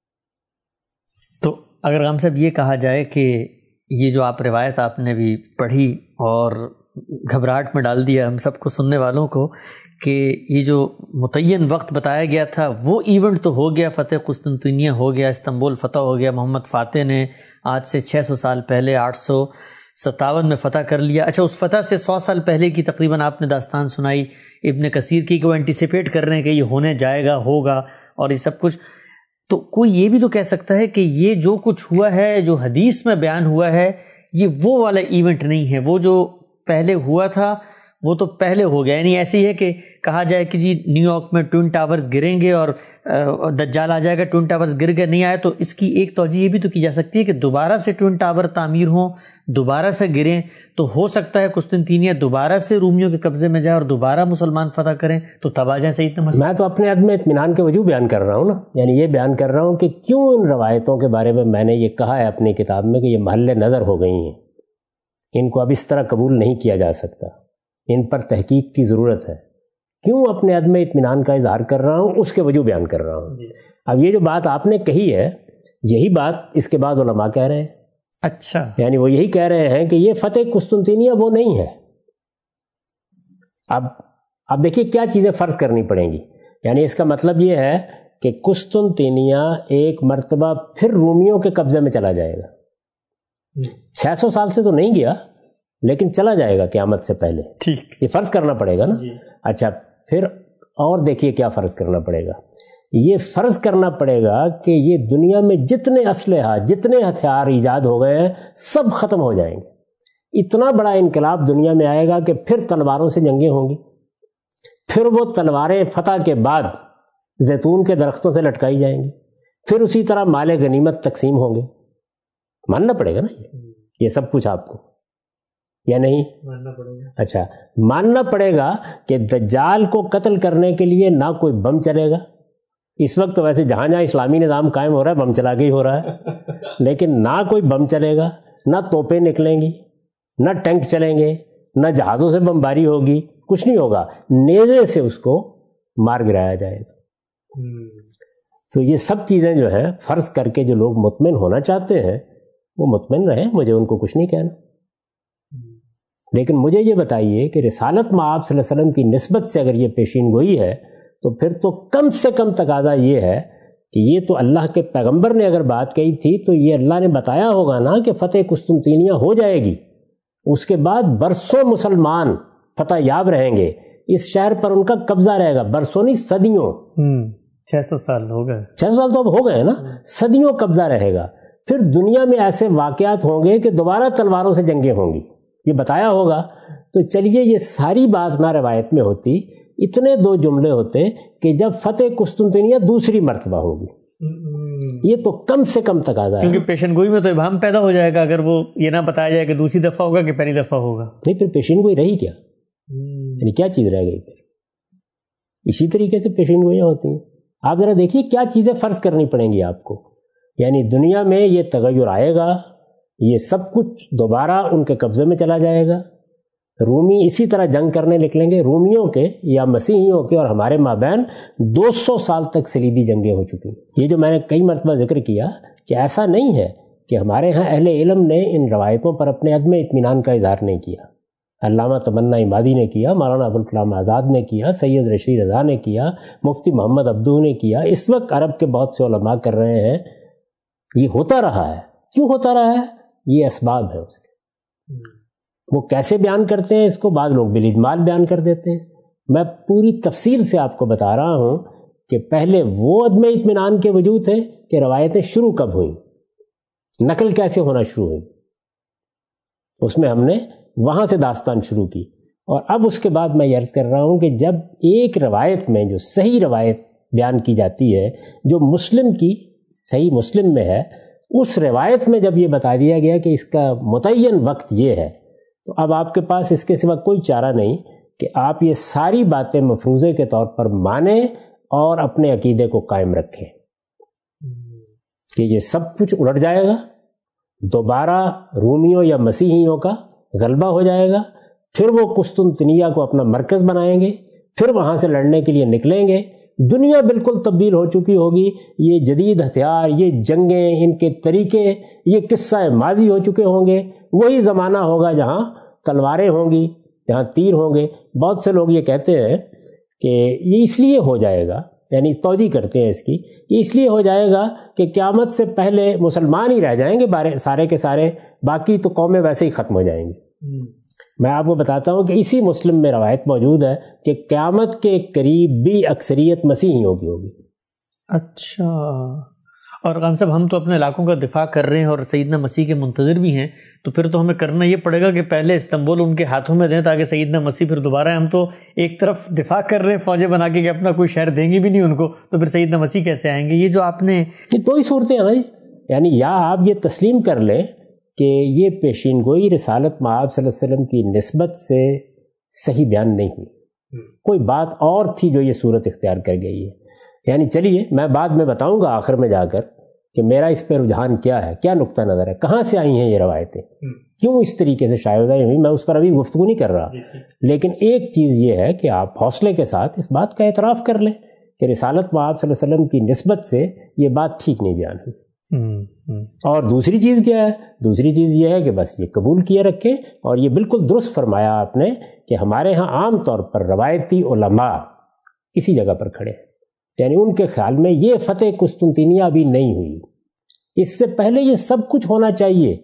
تو اگر غام صاحب یہ کہا جائے کہ یہ جو آپ روایت آپ نے بھی پڑھی اور گھبراہٹ میں ڈال دیا ہم سب کو، سننے والوں کو، کہ یہ جو متعین وقت بتایا گیا تھا وہ ایونٹ تو ہو گیا، فتح قسطنطینیہ ہو گیا، استنبول فتح ہو گیا، محمد فاتح نے آج سے چھ سو سال پہلے آٹھ سو ستاون میں فتح کر لیا۔ اچھا، اس فتح سے سو سال پہلے کی تقریباً آپ نے داستان سنائی ابن کثیر کی کہ وہ انٹیسپیٹ کر رہے ہیں کہ یہ ہونے جائے گا، ہوگا، اور یہ سب کچھ۔ تو کوئی یہ بھی تو کہہ سکتا ہے کہ یہ جو کچھ ہوا ہے، جو حدیث میں بیان ہوا ہے، یہ وہ والا ایونٹ نہیں ہے، وہ جو پہلے ہوا تھا وہ تو پہلے ہو گیا۔ یعنی ایسی ہے کہ کہا جائے کہ جی نیو یارک میں ٹوئن ٹاورز گریں گے اور دجال آ جائے گا، ٹوئن ٹاورز گر گئے، نہیں آئے، تو اس کی ایک توجہ یہ بھی تو کی جا سکتی ہے کہ دوبارہ سے ٹوئن ٹاور تعمیر ہوں، دوبارہ سے گریں، تو ہو سکتا ہے قسطنطینیہ دوبارہ سے رومیوں کے قبضے میں جائے اور دوبارہ مسلمان فتح کریں، تو تب آ جائیں سیدنا مسیح۔ میں تو اپنے عدم اطمینان کے وجہ بیان کر رہا ہوں نا، یعنی یہ بیان کر رہا ہوں کہ کیوں ان روایتوں کے بارے میں میں نے یہ کہا ہے اپنی کتاب میں کہ یہ محل نظر ہو گئی ہیں، ان کو اب اس طرح قبول نہیں کیا جا سکتا، ان پر تحقیق کی ضرورت ہے۔ کیوں اپنے عدم اطمینان کا اظہار کر رہا ہوں، اس کے وجہ بیان کر رہا ہوں۔ اب یہ جو بات آپ نے کہی ہے، یہی بات اس کے بعد علماء کہہ رہے ہیں۔ اچھا، یعنی وہ یہی کہہ رہے ہیں کہ یہ فتح قسطنطینیہ وہ نہیں ہے۔ اب اب دیکھیے کیا چیزیں فرض کرنی پڑیں گی، یعنی اس کا مطلب یہ ہے کہ قسطنطینیہ ایک مرتبہ پھر رومیوں کے قبضے میں چلا جائے گا، چھ سو سال سے تو نہیں گیا لیکن چلا جائے گا قیامت سے پہلے. ٹھیک, یہ فرض کرنا پڑے گا نا. اچھا پھر اور دیکھیے کیا فرض کرنا پڑے گا. یہ فرض کرنا پڑے گا کہ یہ دنیا میں جتنے اسلحہ جتنے ہتھیار ایجاد ہو گئے ہیں سب ختم ہو جائیں گے. اتنا بڑا انقلاب دنیا میں آئے گا کہ پھر تلواروں سے جنگیں ہوں گی. پھر وہ تلواریں فتح کے بعد زیتون کے درختوں سے لٹکائی جائیں گی. پھر اسی طرح مال غنیمت تقسیم ہوں گے. ماننا پڑے گا نا یہ یہ سب کچھ آپ کو, یا نہیں ماننا پڑے گا؟ اچھا ماننا پڑے گا کہ دجال کو قتل کرنے کے لیے نہ کوئی بم چلے گا. اس وقت تو ویسے جہاں جہاں اسلامی نظام قائم ہو رہا ہے بم چلا کے ہی ہو رہا ہے, لیکن نہ کوئی بم چلے گا, نہ توپیں نکلیں گی, نہ ٹینک چلیں گے, نہ جہازوں سے بمباری ہوگی, کچھ نہیں ہوگا. نیزے سے اس کو مار گرایا جائے گا. تو یہ سب چیزیں جو ہیں فرض کر کے جو لوگ مطمئن ہونا چاہتے ہیں وہ مطمئن رہیں, مجھے ان کو کچھ نہیں کہنا. لیکن مجھے یہ بتائیے کہ رسالت مآب صلی اللہ علیہ وسلم کی نسبت سے اگر یہ پیشین گوئی ہے تو پھر تو کم سے کم تقاضا یہ ہے کہ یہ تو اللہ کے پیغمبر نے اگر بات کہی تھی تو یہ اللہ نے بتایا ہوگا نا کہ فتح قسطنطینیہ ہو جائے گی. اس کے بعد برسوں مسلمان فتح یاب رہیں گے, اس شہر پر ان کا قبضہ رہے گا. برسوں نہیں صدیوں. چھ سو سال ہو گئے. چھ سو سال تو اب ہو گئے نا. صدیوں قبضہ رہے گا. پھر دنیا میں ایسے واقعات ہوں گے کہ دوبارہ تلواروں سے جنگیں ہوں گی, یہ بتایا ہوگا. تو چلیے یہ ساری بات نہ روایت میں ہوتی, اتنے دو جملے ہوتے کہ جب فتح قسطنطینیہ دوسری مرتبہ ہوگی. یہ تو کم سے کم تقاضا ہے, کیونکہ پیشن گوئی میں تو ابہام پیدا ہو جائے گا اگر وہ یہ نہ بتایا جائے کہ دوسری دفعہ ہوگا کہ پہلی دفعہ ہوگا. نہیں پھر پیشن گوئی رہی کیا, یعنی کیا چیز رہ گئی پھر. اسی طریقے سے پیشن گوئیاں ہوتی ہیں. آپ ذرا دیکھیے کیا چیزیں فرض کرنی پڑیں گی آپ کو. یعنی دنیا میں یہ تغیر آئے گا, یہ سب کچھ دوبارہ ان کے قبضے میں چلا جائے گا. رومی اسی طرح جنگ کرنے نکلیں گے. رومیوں کے یا مسیحیوں کے اور ہمارے مابین دو سو سال تک صلیبی جنگیں ہو چکی. یہ جو میں نے کئی مرتبہ ذکر کیا کہ ایسا نہیں ہے کہ ہمارے ہاں اہل علم نے ان روایتوں پر اپنے عدم اطمینان کا اظہار نہیں کیا. علامہ تمنا عمادی نے کیا, مولانا ابوالکلام آزاد نے کیا, سید رشید رضا نے کیا, مفتی محمد عبدو نے کیا, اس وقت عرب کے بہت سے علماء کر رہے ہیں. یہ ہوتا رہا ہے. کیوں ہوتا رہا ہے؟ یہ اسباب ہیں اس کے. وہ کیسے بیان کرتے ہیں اس کو بعض لوگ بالاجمال بیان کر دیتے ہیں. میں پوری تفصیل سے آپ کو بتا رہا ہوں کہ پہلے وہ عدم اطمینان کے وجود تھے کہ روایتیں شروع کب ہوئیں, نقل کیسے ہونا شروع ہوئی, اس میں ہم نے وہاں سے داستان شروع کی. اور اب اس کے بعد میں یہ عرض کر رہا ہوں کہ جب ایک روایت میں جو صحیح روایت بیان کی جاتی ہے جو مسلم کی صحیح مسلم میں ہے, اس روایت میں جب یہ بتا دیا گیا کہ اس کا متعین وقت یہ ہے, تو اب آپ کے پاس اس کے سوا کوئی چارہ نہیں کہ آپ یہ ساری باتیں مفروضے کے طور پر مانیں اور اپنے عقیدے کو قائم رکھیں کہ یہ سب کچھ الٹ جائے گا, دوبارہ رومیوں یا مسیحیوں کا غلبہ ہو جائے گا, پھر وہ قسطنطنیہ کو اپنا مرکز بنائیں گے, پھر وہاں سے لڑنے کے لیے نکلیں گے. دنیا بالکل تبدیل ہو چکی ہوگی. یہ جدید ہتھیار, یہ جنگیں, ان کے طریقے, یہ قصہ ماضی ہو چکے ہوں گے. وہی زمانہ ہوگا جہاں تلواریں ہوں گی, جہاں تیر ہوں گے. بہت سے لوگ یہ کہتے ہیں کہ یہ اس لیے ہو جائے گا, یعنی توجہ کرتے ہیں اس کی, یہ اس لیے ہو جائے گا کہ قیامت سے پہلے مسلمان ہی رہ جائیں گے بارے سارے کے سارے, باقی تو قومیں ویسے ہی ختم ہو جائیں گی. میں آپ کو بتاتا ہوں کہ اسی مسلم میں روایت موجود ہے کہ قیامت کے قریب بھی اکثریت مسیحیوں کی ہوگی. اچھا, اور خان صاحب ہم تو اپنے علاقوں کا دفاع کر رہے ہیں اور سیدنا مسیح کے منتظر بھی ہیں, تو پھر تو ہمیں کرنا یہ پڑے گا کہ پہلے استنبول ان کے ہاتھوں میں دیں تاکہ سیدنا مسیح پھر دوبارہ, ہم تو ایک طرف دفاع کر رہے ہیں فوجیں بنا کے کہ اپنا کوئی شہر دیں گے بھی نہیں ان کو, تو پھر سیدنا مسیح کیسے آئیں گے؟ یہ جو آپ نے یہ دو ہی صورتیں ہیں بھائی. یعنی یا آپ یہ تسلیم کر لیں کہ یہ پیشین گوئی رسالت مآب صلی اللہ علیہ وسلم کی نسبت سے صحیح بیان نہیں ہوئی, کوئی بات اور تھی جو یہ صورت اختیار کر گئی ہے. یعنی چلیے میں بعد میں بتاؤں گا آخر میں جا کر کہ میرا اس پہ رجحان کیا ہے, کیا نقطہ نظر ہے, کہاں سے آئی ہیں یہ روایتیں, کیوں اس طریقے سے شائع ہوئی. میں اس پر ابھی گفتگو نہیں کر رہا, لیکن ایک چیز یہ ہے کہ آپ حوصلے کے ساتھ اس بات کا اعتراف کر لیں کہ رسالت مآب صلی اللہ علیہ وسلم کی نسبت سے یہ بات ٹھیک نہیں بیان ہوئی. اور دوسری چیز کیا ہے؟ دوسری چیز یہ ہے کہ بس یہ قبول کیے رکھیں, اور یہ بالکل درست فرمایا آپ نے کہ ہمارے ہاں عام طور پر روایتی علماء اسی جگہ پر کھڑے ہیں. یعنی ان کے خیال میں یہ فتح قسطنطینیہ ابھی نہیں ہوئی, اس سے پہلے یہ سب کچھ ہونا چاہیے.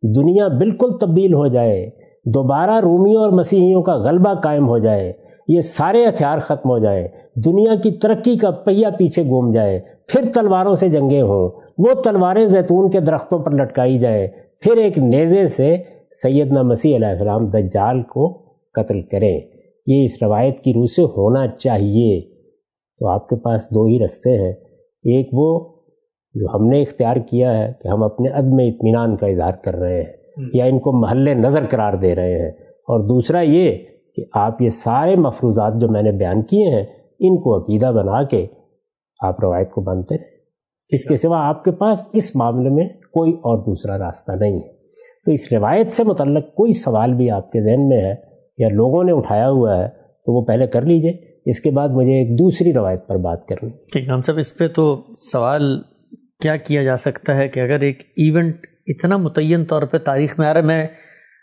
دنیا بالکل تبدیل ہو جائے، دوبارہ رومیوں اور مسیحیوں کا غلبہ قائم ہو جائے، یہ سارے ہتھیار ختم ہو جائیں، دنیا کی ترقی کا پہیہ پیچھے گھوم جائے، پھر تلواروں سے جنگیں ہوں، وہ تلواریں زیتون کے درختوں پر لٹکائی جائیں، پھر ایک نیزے سے سیدنا مسیح علیہ السلام دجال کو قتل کریں، یہ اس روایت کی روح سے ہونا چاہیے۔ تو آپ کے پاس دو ہی رستے ہیں، ایک وہ جو ہم نے اختیار کیا ہے کہ ہم اپنے عدم اطمینان کا اظہار کر رہے ہیں یا ان کو محل نظر قرار دے رہے ہیں، اور دوسرا یہ کہ آپ یہ سارے مفروضات جو میں نے بیان کیے ہیں ان کو عقیدہ بنا کے آپ روایت کو مانتے رہیں، اس کے سوا آپ کے پاس اس معاملے میں کوئی اور دوسرا راستہ نہیں ہے۔ تو اس روایت سے متعلق کوئی سوال بھی آپ کے ذہن میں ہے یا لوگوں نے اٹھایا ہوا ہے تو وہ پہلے کر لیجئے، اس کے بعد مجھے ایک دوسری روایت پر بات کرنی۔ ٹھیک ہے، ہم سب اس پہ تو سوال کیا کیا جا سکتا ہے کہ اگر ایک ایونٹ اتنا متعین طور پہ تاریخ میں آ رہا ہے، میں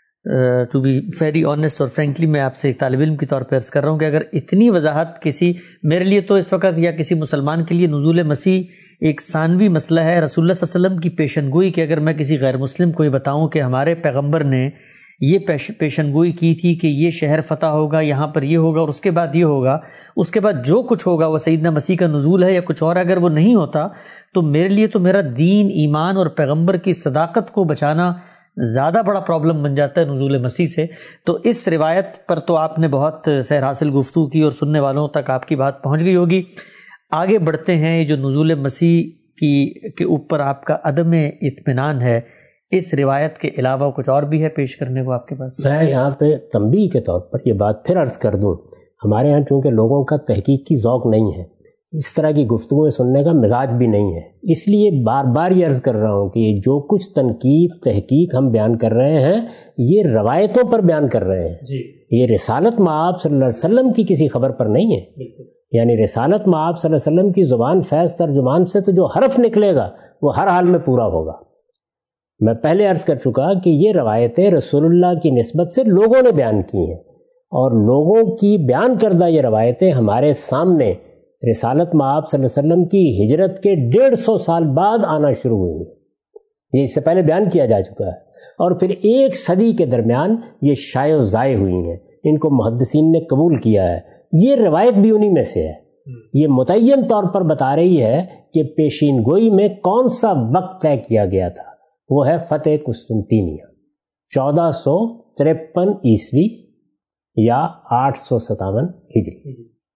ٹو بی ویری آنیسٹ اور فرینکلی میں آپ سے ایک طالب علم کے طور پہ عرض کر رہا ہوں کہ اگر اتنی وضاحت کسی میرے لیے تو اس وقت یا کسی مسلمان کے لیے نزول مسیح ایک ثانوی مسئلہ ہے، رسول اللہ صلی اللہ علیہ وسلم کی پیشن گوئی کہ اگر میں کسی غیر مسلم کو یہ بتاؤں کہ ہمارے پیغمبر نے یہ پیشن گوئی کی تھی کہ یہ شہر فتح ہوگا، یہاں پر یہ ہوگا اور اس کے بعد یہ ہوگا، اس کے بعد جو کچھ ہوگا وہ سیدنا مسیح کا نزول ہے یا کچھ اور، اگر وہ نہیں ہوتا تو میرے لیے تو میرا دین، ایمان اور پیغمبر کی صداقت کو بچانا زیادہ بڑا پرابلم بن جاتا ہے نزول مسیح سے۔ تو اس روایت پر تو آپ نے بہت سیر حاصل گفتگو کی اور سننے والوں تک آپ کی بات پہنچ گئی ہوگی۔ آگے بڑھتے ہیں، یہ جو نزول مسیح کی کے اوپر آپ کا عدم اطمینان ہے، اس روایت کے علاوہ کچھ اور بھی ہے پیش کرنے کو آپ کے پاس؟ میں یہاں پہ تنبیہ کے طور پر یہ بات پھر عرض کر دوں، ہمارے ہاں چونکہ لوگوں کا تحقیق کی ذوق نہیں ہے، اس طرح کی گفتگویں سننے کا مزاج بھی نہیں ہے، اس لیے بار بار یہ عرض کر رہا ہوں کہ یہ جو کچھ تنقید تحقیق ہم بیان کر رہے ہیں یہ روایتوں پر بیان کر رہے ہیں جی۔ یہ رسالت مآب صلی اللہ علیہ وسلم کی کسی خبر پر نہیں ہے بالکل۔ یعنی رسالت مآب صلی اللہ علیہ وسلم کی زبان فیض ترجمان سے تو جو حرف نکلے گا وہ ہر حال میں پورا ہوگا۔ میں پہلے عرض کر چکا کہ یہ روایتیں رسول اللہ کی نسبت سے لوگوں نے بیان کی ہیں، اور لوگوں کی بیان کردہ یہ روایتیں ہمارے سامنے رسالت مآب صلی اللہ علیہ وسلم کی ہجرت کے ڈیڑھ سو سال بعد آنا شروع ہوئی، یہ اس سے پہلے بیان کیا جا چکا ہے، اور پھر ایک صدی کے درمیان یہ شائع و ضائع ہوئی ہیں، ان کو محدثین نے قبول کیا ہے۔ یہ روایت بھی انہی میں سے ہے، یہ متعین طور پر بتا رہی ہے کہ پیشین گوئی میں کون سا وقت طے کیا گیا تھا، وہ ہے فتح قسطنطینیہ چودہ سو ترپن عیسوی یا آٹھ سو ستاون ہجری۔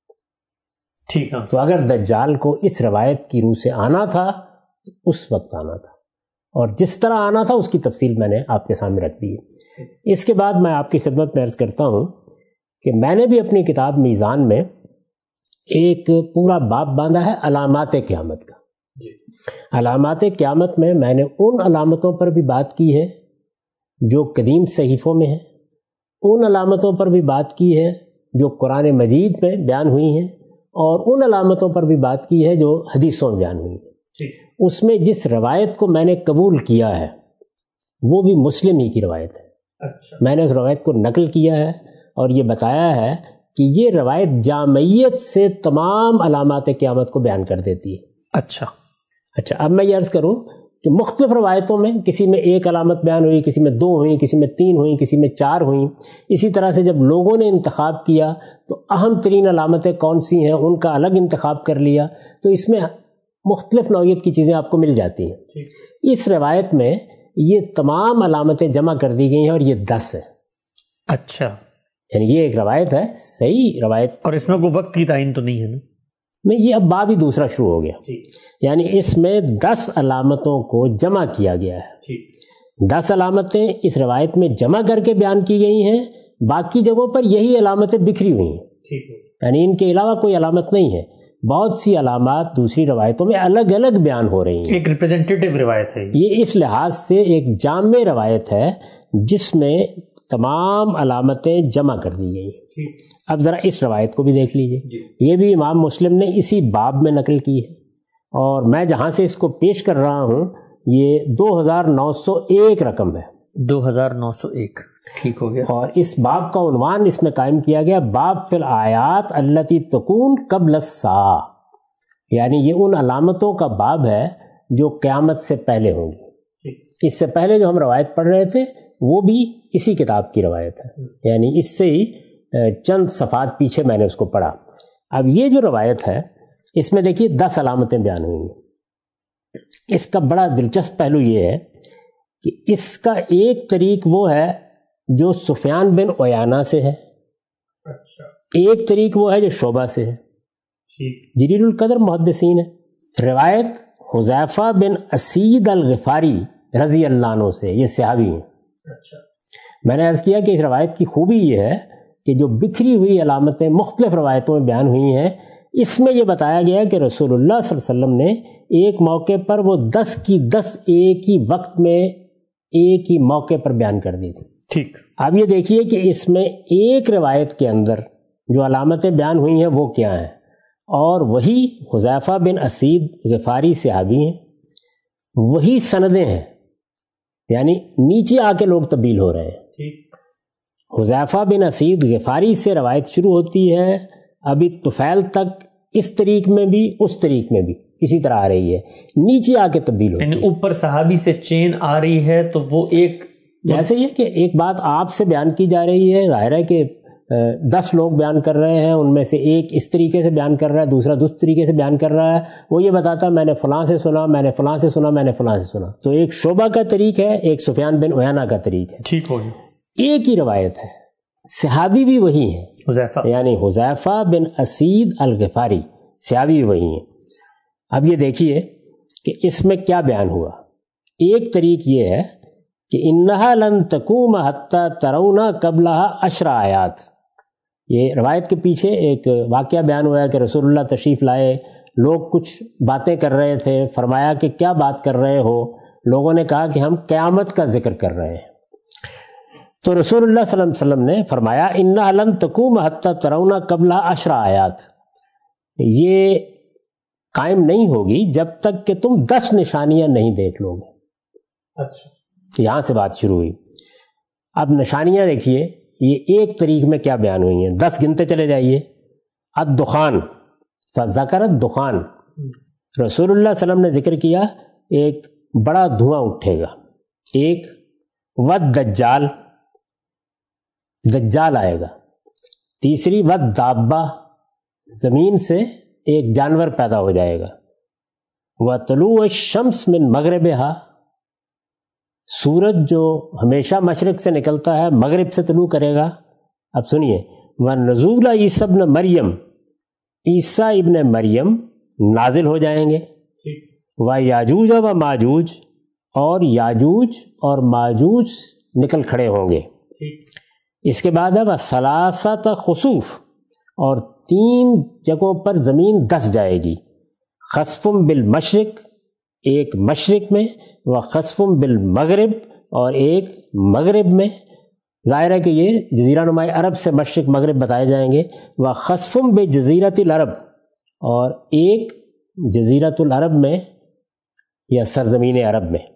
ٹھیک ہے، تو اگر دجال کو اس روایت کی روح سے آنا تھا تو اس وقت آنا تھا، اور جس طرح آنا تھا اس کی تفصیل میں نے آپ کے سامنے رکھ دی ہے۔ اس کے بعد میں آپ کی خدمت میں عرض کرتا ہوں کہ میں نے بھی اپنی کتاب میزان میں ایک پورا باب باندھا ہے علامات قیامت کا۔ علامات قیامت میں میں نے ان علامتوں پر بھی بات کی ہے جو قدیم صحیفوں میں ہیں، ان علامتوں پر بھی بات کی ہے جو قرآن مجید میں بیان ہوئی ہیں، اور ان علامتوں پر بھی بات کی ہے جو حدیثوں میں بیان ہوئی ہیں۔ اس میں جس روایت کو میں نے قبول کیا ہے وہ بھی مسلم ہی کی روایت ہے۔ اچھا۔ میں نے اس روایت کو نقل کیا ہے اور یہ بتایا ہے کہ یہ روایت جامعیت سے تمام علامات قیامت کو بیان کر دیتی ہے۔ اچھا اچھا اب میں یہ عرض کروں کہ مختلف روایتوں میں کسی میں ایک علامت بیان ہوئی، کسی میں دو ہوئیں، کسی میں تین ہوئیں، کسی میں چار ہوئیں۔ اسی طرح سے جب لوگوں نے انتخاب کیا تو اہم ترین علامتیں کون سی ہیں ان کا الگ انتخاب کر لیا، تو اس میں مختلف نوعیت کی چیزیں آپ کو مل جاتی ہیں۔ اس روایت میں یہ تمام علامتیں جمع کر دی گئی ہیں اور یہ دس ہے۔ اچھا، یعنی یہ ایک روایت ہے، صحیح روایت، اور اس میں کوئی وقت کی تعین تو نہیں ہے نا؟ نہیں، یہ اب باب ہی دوسرا شروع ہو گیا، یعنی اس میں دس علامتوں کو جمع کیا گیا ہے۔ دس علامتیں اس روایت میں جمع کر کے بیان کی گئی ہیں، باقی جگہوں پر یہی علامتیں بکھری ہوئی ہیں، یعنی ان کے علاوہ کوئی علامت نہیں ہے۔ بہت سی علامات دوسری روایتوں میں الگ الگ بیان ہو رہی ہیں، ایک ریپریزنٹیٹیو روایت ہے یہ اس لحاظ سے ایک جامع روایت ہے جس میں تمام علامتیں جمع کر دی گئی ہیں۔ اب ذرا اس روایت کو بھی دیکھ لیجئے، یہ بھی امام مسلم نے اسی باب میں نقل کی ہے، اور میں جہاں سے اس کو پیش کر رہا ہوں یہ دو ہزار نو سو ایک رقم ہے، دو ہزار نو سو ایک، ٹھیک ہو گیا۔ اور اس باب کا عنوان اس میں قائم کیا گیا باب فی الآیات التی تکون قبل الساعہ، یعنی یہ ان علامتوں کا باب ہے جو قیامت سے پہلے ہوں گی۔ اس سے پہلے جو ہم روایت پڑھ رہے تھے وہ بھی اسی کتاب کی روایت ہے، یعنی اس سے ہی چند صفحات پیچھے میں نے اس کو پڑھا۔ اب یہ جو روایت ہے اس میں دیکھیے دس علامتیں بیان ہوئی ہیں۔ اس کا بڑا دلچسپ پہلو یہ ہے کہ اس کا ایک طریق وہ ہے جو سفیان بن عیانہ سے ہے، اچھا، ایک طریق وہ ہے جو شعبہ سے ہے، جلیل القدر محدثین ہے۔ روایت حذیفہ بن اسید الغفاری رضی اللہ عنہ سے، یہ صحابی ہیں۔ اچھا، میں نے عرض کیا کہ اس روایت کی خوبی یہ ہے کہ جو بکھری ہوئی علامتیں مختلف روایتوں میں بیان ہوئی ہیں، اس میں یہ بتایا گیا کہ رسول اللہ صلی اللہ علیہ وسلم نے ایک موقع پر وہ دس کی دس ایک ہی وقت میں ایک ہی موقع پر بیان کر دی تھی۔ ٹھیک، اب یہ دیکھیے کہ اس میں ایک روایت کے اندر جو علامتیں بیان ہوئی ہیں وہ کیا ہیں، اور وہی حذیفہ بن اسید غفاری صحابی ہیں، وہی سندیں ہیں، یعنی نیچے آ کے لوگ تبدیل ہو رہے ہیں۔ حذیفہ بن اسید غفاری سے روایت شروع ہوتی ہے، ابھی طفیل تک اس طریق میں بھی اس طریق میں بھی اسی طرح آ رہی ہے، نیچے آ کے تبدیل ہوتی ہے، یعنی اوپر صحابی سے چین آ رہی ہے تو وہ ایک ایسے ہی ہے کہ ایک بات آپ سے بیان کی جا رہی ہے، ظاہر ہے کہ دس لوگ بیان کر رہے ہیں، ان میں سے ایک اس طریقے سے بیان کر رہا ہے، دوسرا دوسرے طریقے سے بیان کر رہا ہے، وہ یہ بتاتا ہے میں نے فلاں سے سنا، میں نے فلاں سے سنا، میں نے فلاں سے سنا۔ تو ایک شعبہ کا طریق ہے، ایک سفیان بن عیانہ کا طریق ہے، ٹھیک ہو گیا، ایک ہی روایت ہے، صحابی بھی وہی ہیں، حذیفہ، یعنی حذیفہ بن اسید الغفاری صحابی بھی وہی ہیں۔ اب یہ دیکھیے کہ اس میں کیا بیان ہوا۔ ایک طریق یہ ہے کہ انہا لن تقوم حتی ترون قبلہا عشر آیات، یہ روایت کے پیچھے ایک واقعہ بیان ہوا ہے کہ رسول اللہ تشریف لائے، لوگ کچھ باتیں کر رہے تھے، فرمایا کہ کیا بات کر رہے ہو؟ لوگوں نے کہا کہ ہم قیامت کا ذکر کر رہے ہیں۔ تو رسول اللہ صلی اللہ علیہ وسلم نے فرمایا انہا لن تقوم حتی ترون قبلہا عشر آیات، یہ قائم نہیں ہوگی جب تک کہ تم دس نشانیاں نہیں دیکھ لو گے۔ اچھا، یہاں سے بات شروع ہوئی۔ اب نشانیاں دیکھیے، یہ ایک طریق میں کیا بیان ہوئی ہیں، دس گنتے چلے جائیے۔ الدخان، فذکر الدخان، رسول اللہ صلی اللہ علیہ وسلم نے ذکر کیا ایک بڑا دھواں اٹھے گا، ایک والدجال، دجال آئے گا، تیسری والدابہ، زمین سے ایک جانور پیدا ہو جائے گا، وطلوع الشمس من مغربہا، سورج جو ہمیشہ مشرق سے نکلتا ہے مغرب سے طلوع کرے گا۔ اب سنیے، ونزول عیسیٰ ابن مریم، عیسیٰ ابن مریم نازل ہو جائیں گے، و یاجوج و ماجوج، اور یاجوج اور ماجوج نکل کھڑے ہوں گے۔ اس کے بعد اب ثلاثت خسوف، اور تین جگہوں پر زمین دس جائے گی، خسفم بالمشرق، ایک مشرق میں، و خسفم بالمغرب، اور ایک مغرب میں، ظاہر ہے کہ یہ جزیرہ نمائی عرب سے مشرق مغرب بتائے جائیں گے، و خسفم بجزیرۃ العرب، اور ایک جزیرۃ العرب میں یا سرزمین عرب میں۔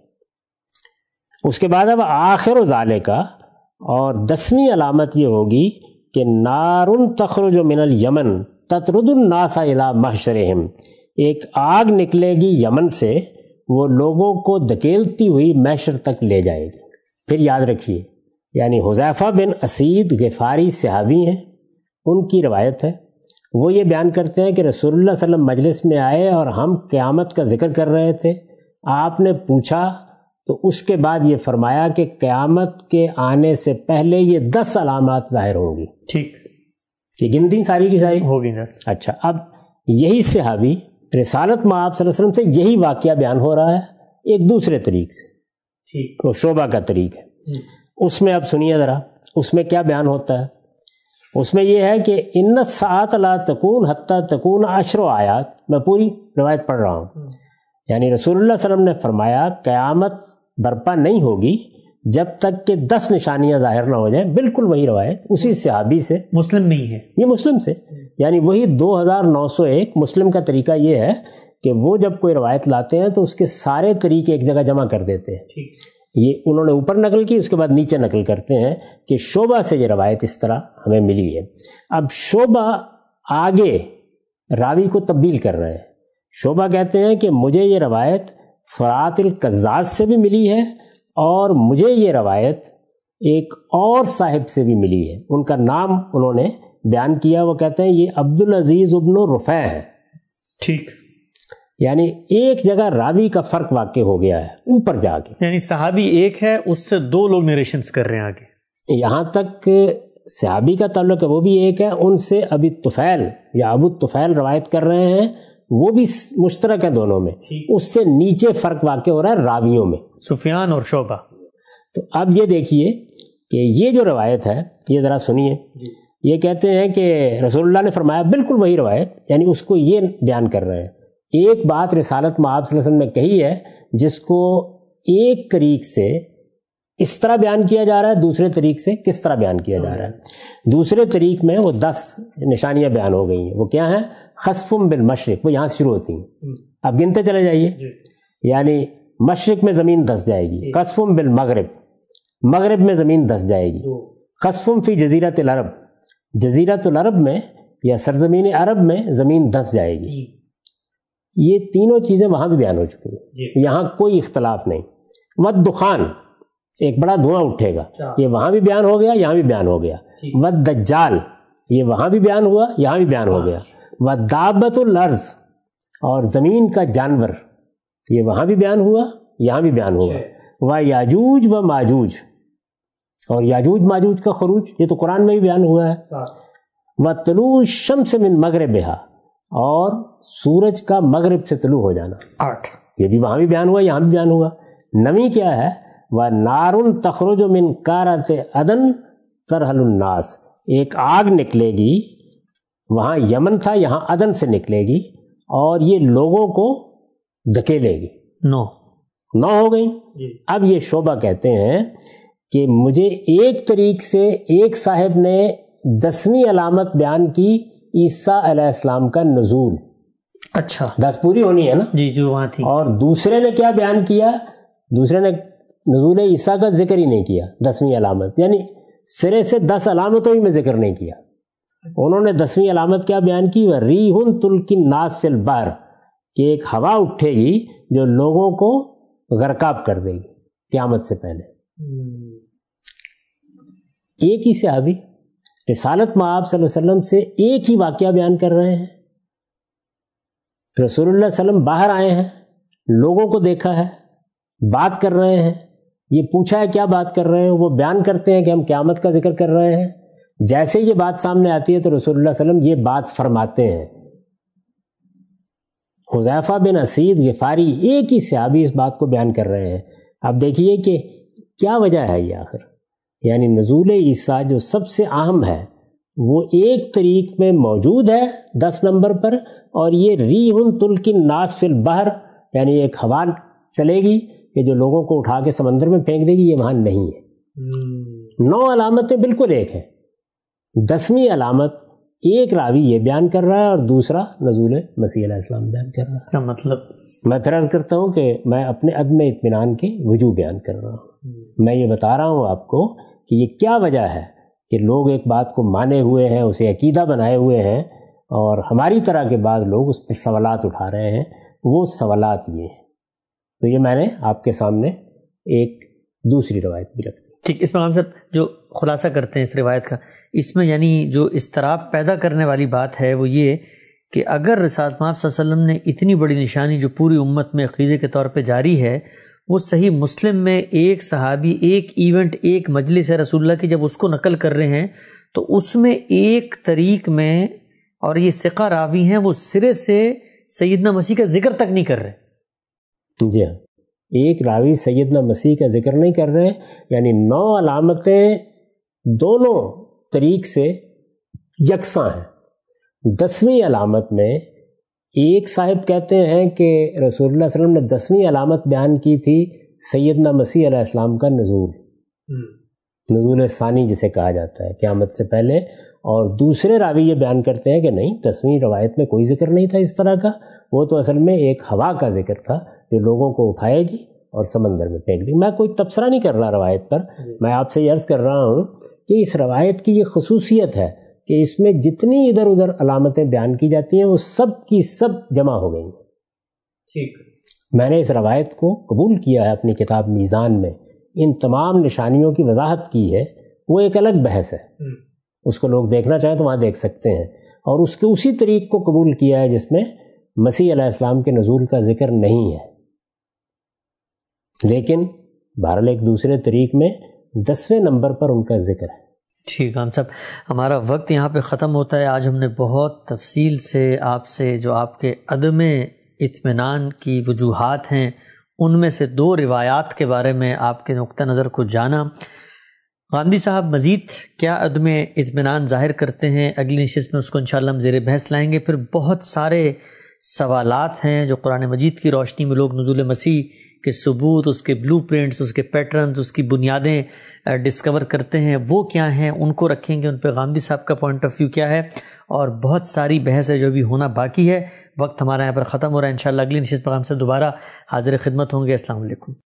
اس کے بعد اب آخر ذالکہ، اور دسویں علامت یہ ہوگی کہ نار تخرج من الیمن تطرد الناس الی محشرہم، ایک آگ نکلے گی یمن سے، وہ لوگوں کو دھکیلتی ہوئی محشر تک لے جائے گی۔ پھر یاد رکھیے، یعنی حذیفہ بن اسید غفاری صحابی ہیں، ان کی روایت ہے، وہ یہ بیان کرتے ہیں کہ رسول اللہ صلی اللہ علیہ وسلم مجلس میں آئے اور ہم قیامت کا ذکر کر رہے تھے، آپ نے پوچھا تو اس کے بعد یہ فرمایا کہ قیامت کے آنے سے پہلے یہ دس علامات ظاہر ہوں گی۔ ٹھیک، یہ گنتی ساری کی ساری ہوگی دس۔ اچھا، اب یہی صحابی رسالت میں آپ صلی اللہ علیہ وسلم سے یہی واقعہ بیان ہو رہا ہے ایک دوسرے طریق سے، ٹھیک، وہ شعبہ کا طریق ہے۔ اس میں اب سنیے ذرا، اس میں کیا بیان ہوتا ہے۔ اس میں یہ ہے کہ ان الساعۃ لا تکون حتی تکون عشر آیات، میں پوری روایت پڑھ رہا ہوں، یعنی رسول اللہ صلی اللہ علیہ وسلم نے فرمایا قیامت برپا نہیں ہوگی جب تک کہ دس نشانیاں ظاہر نہ ہو جائیں۔ بالکل وہی روایت اسی صحابی سے، مسلم نہیں ہے یہ مسلم سے، یعنی وہی دو ہزار نو سو ایک۔ مسلم کا طریقہ یہ ہے کہ وہ جب کوئی روایت لاتے ہیں تو اس کے سارے طریقے ایک جگہ جمع کر دیتے ہیں، یہ انہوں نے اوپر نقل کی، اس کے بعد نیچے نقل کرتے ہیں کہ شعبہ سے یہ روایت اس طرح ہمیں ملی ہے۔ اب شعبہ آگے راوی کو تبدیل کر رہے ہیں، شعبہ کہتے ہیں کہ مجھے یہ روایت فرات القزاز سے بھی ملی ہے اور مجھے یہ روایت ایک اور صاحب سے بھی ملی ہے، ان کا نام انہوں نے بیان کیا، وہ کہتے ہیں یہ عبدالعزیز ابن رفیع ہے. ٹھیک، یعنی ایک جگہ راوی کا فرق واقع ہو گیا ہے اوپر جا کے، یعنی صحابی ایک ہے، اس سے دو لوگ نریشنز کر رہے ہیں آگے. یہاں تک صحابی کا تعلق ہے وہ بھی ایک ہے، ان سے ابی طفیل یا ابو طفیل روایت کر رہے ہیں، وہ بھی مشترک ہے دونوں میں. اس سے نیچے فرق واقع ہو رہا ہے راویوں میں، سفیان اور شعبہ. تو اب یہ دیکھیے کہ یہ جو روایت ہے یہ ذرا سنیے. یہ کہتے ہیں کہ رسول اللہ نے فرمایا، بالکل وہی روایت، یعنی اس کو یہ بیان کر رہے ہیں. ایک بات رسالت میں آپ صلی اللہ علیہ وسلم نے کہی ہے جس کو ایک طریق سے اس طرح بیان کیا جا رہا ہے، دوسرے طریق سے کس طرح بیان کیا جا رہا ہے. دوسرے طریق میں وہ دس نشانیاں بیان ہو گئی ہیں. وہ کیا ہیں؟ خسفم بالمشرق، وہ یہاں سے شروع ہوتی ہیں، اب گنتے چلے جائیے. یعنی مشرق میں زمین دس جائے گی، خسفم بالمغرب، مغرب میں زمین دس جائے گی، خسفم فی جزیرۃ العرب، جزیرۃ العرب میں یا سرزمین عرب میں زمین دس جائے گی. یہ تینوں چیزیں وہاں بھی بیان ہو چکی ہیں، یہاں کوئی اختلاف نہیں. والدخان، ایک بڑا دھواں اٹھے گا، یہ وہاں بھی بیان ہو گیا، یہاں بھی بیان ہو گیا. والدجال، یہ وہاں بھی بیان ہوا، یہاں بھی بیان ہو گیا. ودابۃ الارض، اور زمین کا جانور، یہ وہاں بھی بیان ہوا، یہاں بھی بیان ہوا. ویاجوج و ماجوج، اور یاجوج ماجوج کا خروج، یہ تو قرآن میں بھی بیان ہوا ہے. وطلوع الشمس من مغربہا، اور سورج کا مغرب سے طلوع ہو جانا، آٹھ، یہ بھی وہاں بھی بیان ہوا، یہاں بھی بیان ہوا. نویں کیا ہے؟ وَنَارٌ تَخْرُجُ مِنْ قَارَةِ عَدْنٍ تَرْحَلُ النَّاسِ، ایک آگ نکلے گی، وہاں یمن تھا، یہاں عدن سے نکلے گی، اور یہ لوگوں کو دھکیلے گی. نو نو ہو گئی. اب یہ شعبہ کہتے ہیں کہ مجھے ایک طریق سے ایک صاحب نے دسویں علامت بیان کی، عیسیٰ علیہ السلام کا نزول. اچھا، دس پوری ہونی ہے نا جی جو وہاں تھی. اور دوسرے نے کیا بیان کیا؟ دوسرے نے نزول عیسیٰ کا ذکر ہی نہیں کیا، دسویں علامت، یعنی سرے سے دس علامتوں ہی میں ذکر نہیں کیا. انہوں نے دسویں علامت کیا بیان کی؟ وَرِيحٌ تُلْقِي النَّاسَ فِي الْبَحْرِ، کہ ایک ہوا اٹھے گی جو لوگوں کو غرقاب کر دے گی قیامت سے پہلے. ایک ہی صحابی رسالت میں آپ صلی اللہ علیہ وسلم سے ایک ہی واقعہ بیان کر رہے ہیں. رسول اللہ صلی اللہ علیہ وسلم باہر آئے ہیں، لوگوں کو دیکھا ہے، بات کر رہے ہیں. یہ پوچھا ہے کیا بات کر رہے ہیں، وہ بیان کرتے ہیں کہ ہم قیامت کا ذکر کر رہے ہیں. جیسے یہ بات سامنے آتی ہے تو رسول اللہ صلی اللہ علیہ وسلم یہ بات فرماتے ہیں. حذیفہ بن اسید غفاری ایک ہی صحابی اس بات کو بیان کر رہے ہیں. اب دیکھیے کہ کیا وجہ ہے یہ آخر. یعنی نزول عیسیٰ جو سب سے اہم ہے وہ ایک طریق میں موجود ہے دس نمبر پر، اور یہ ریح تلقی الناس فی البحر، یعنی ایک ہوا چلے گی کہ جو لوگوں کو اٹھا کے سمندر میں پھینک دے گی، یہ وہاں نہیں ہے. نو علامتیں بالکل ایک ہیں. دسویں علامت ایک راوی یہ بیان کر رہا ہے اور دوسرا نزول مسیح علیہ السلام بیان کر رہا ہے. کیا مطلب؟ میں پھر عرض کرتا ہوں کہ میں اپنے عدم اطمینان کے وجوہ بیان کر رہا ہوں. میں یہ بتا رہا ہوں آپ کو کہ یہ کیا وجہ ہے کہ لوگ ایک بات کو مانے ہوئے ہیں، اسے عقیدہ بنائے ہوئے ہیں، اور ہماری طرح کے بعض لوگ اس پہ سوالات اٹھا رہے ہیں. وہ سوالات یہ ہیں. تو یہ میں نے آپ کے سامنے ایک دوسری روایت بھی رکھ دی. ٹھیک، اس میں ہم سب جو خلاصہ کرتے ہیں اس روایت کا، اس میں یعنی جو اضطراب پیدا کرنے والی بات ہے وہ یہ کہ اگر رسالت مآب صلی اللہ علیہ وسلم نے اتنی بڑی نشانی جو پوری امت میں عقیدے کے طور پہ جاری ہے، وہ صحیح مسلم میں ایک صحابی ایک ایونٹ ایک مجلس ہے رسول اللہ کی جب اس کو نقل کر رہے ہیں تو اس میں ایک طریق میں، اور یہ ثقہ راوی ہیں، وہ سرے سے سیدنا مسیح کا ذکر تک نہیں کر رہے. جی ہاں، ایک راوی سیدنا مسیح کا ذکر نہیں کر رہے. یعنی نو علامتیں دونوں طریق سے یکساں ہیں. دسویں علامت میں ایک صاحب کہتے ہیں کہ رسول اللہ صلی اللہ علیہ وسلم نے دسویں علامت بیان کی تھی سیدنا مسیح علیہ السلام کا نزول، نزول ثانی جسے کہا جاتا ہے قیامت سے پہلے. اور دوسرے راوی یہ بیان کرتے ہیں کہ نہیں، دسویں روایت میں کوئی ذکر نہیں تھا اس طرح کا، وہ تو اصل میں ایک ہوا کا ذکر تھا جو لوگوں کو اٹھائے گی اور سمندر میں پھینک دی. میں کوئی تبصرہ نہیں کر رہا روایت پر، میں آپ سے یہ عرض کر رہا ہوں کہ اس روایت کی یہ خصوصیت ہے کہ اس میں جتنی ادھر ادھر علامتیں بیان کی جاتی ہیں وہ سب کی سب جمع ہو گئی ہیں. ٹھیک، میں نے اس روایت کو قبول کیا ہے اپنی کتاب میزان میں ان تمام نشانیوں کی وضاحت کی ہے وہ ایک الگ بحث ہے، اس کو لوگ دیکھنا چاہیں تو وہاں دیکھ سکتے ہیں، اور اس کے اسی طریق کو قبول کیا ہے جس میں مسیح علیہ السلام کے نزول کا ذکر نہیں ہے، لیکن بہرحال ایک دوسرے طریق میں دسویں نمبر پر ان کا ذکر ہے۔ ٹھیک ہے ہم صاحب، ہمارا وقت یہاں پہ ختم ہوتا ہے۔ آج ہم نے بہت تفصیل سے آپ سے جو آپ کے عدم اطمینان کی وجوہات ہیں ان میں سے دو روایات کے بارے میں آپ کے نقطہ نظر کو جانا۔ غامدی صاحب مزید کیا عدم اطمینان ظاہر کرتے ہیں اگلی نشست میں اس کو انشاءاللہ ہم زیر بحث لائیں گے۔ پھر بہت سارے سوالات ہیں جو قرآن مجید کی روشنی میں لوگ نزول مسیح کے ثبوت، اس کے بلو پرنٹس، اس کے پیٹرنز، اس کی بنیادیں ڈسکور کرتے ہیں، وہ کیا ہیں، ان کو رکھیں گے، ان پہ غامدی صاحب کا پوائنٹ آف ویو کیا ہے، اور بہت ساری بحث ہے جو بھی ہونا باقی ہے۔ وقت ہمارا یہاں پر ختم ہو رہا ہے، انشاءاللہ اگلی نشست پر ہم سے دوبارہ حاضر خدمت ہوں گے۔ السلام علیکم۔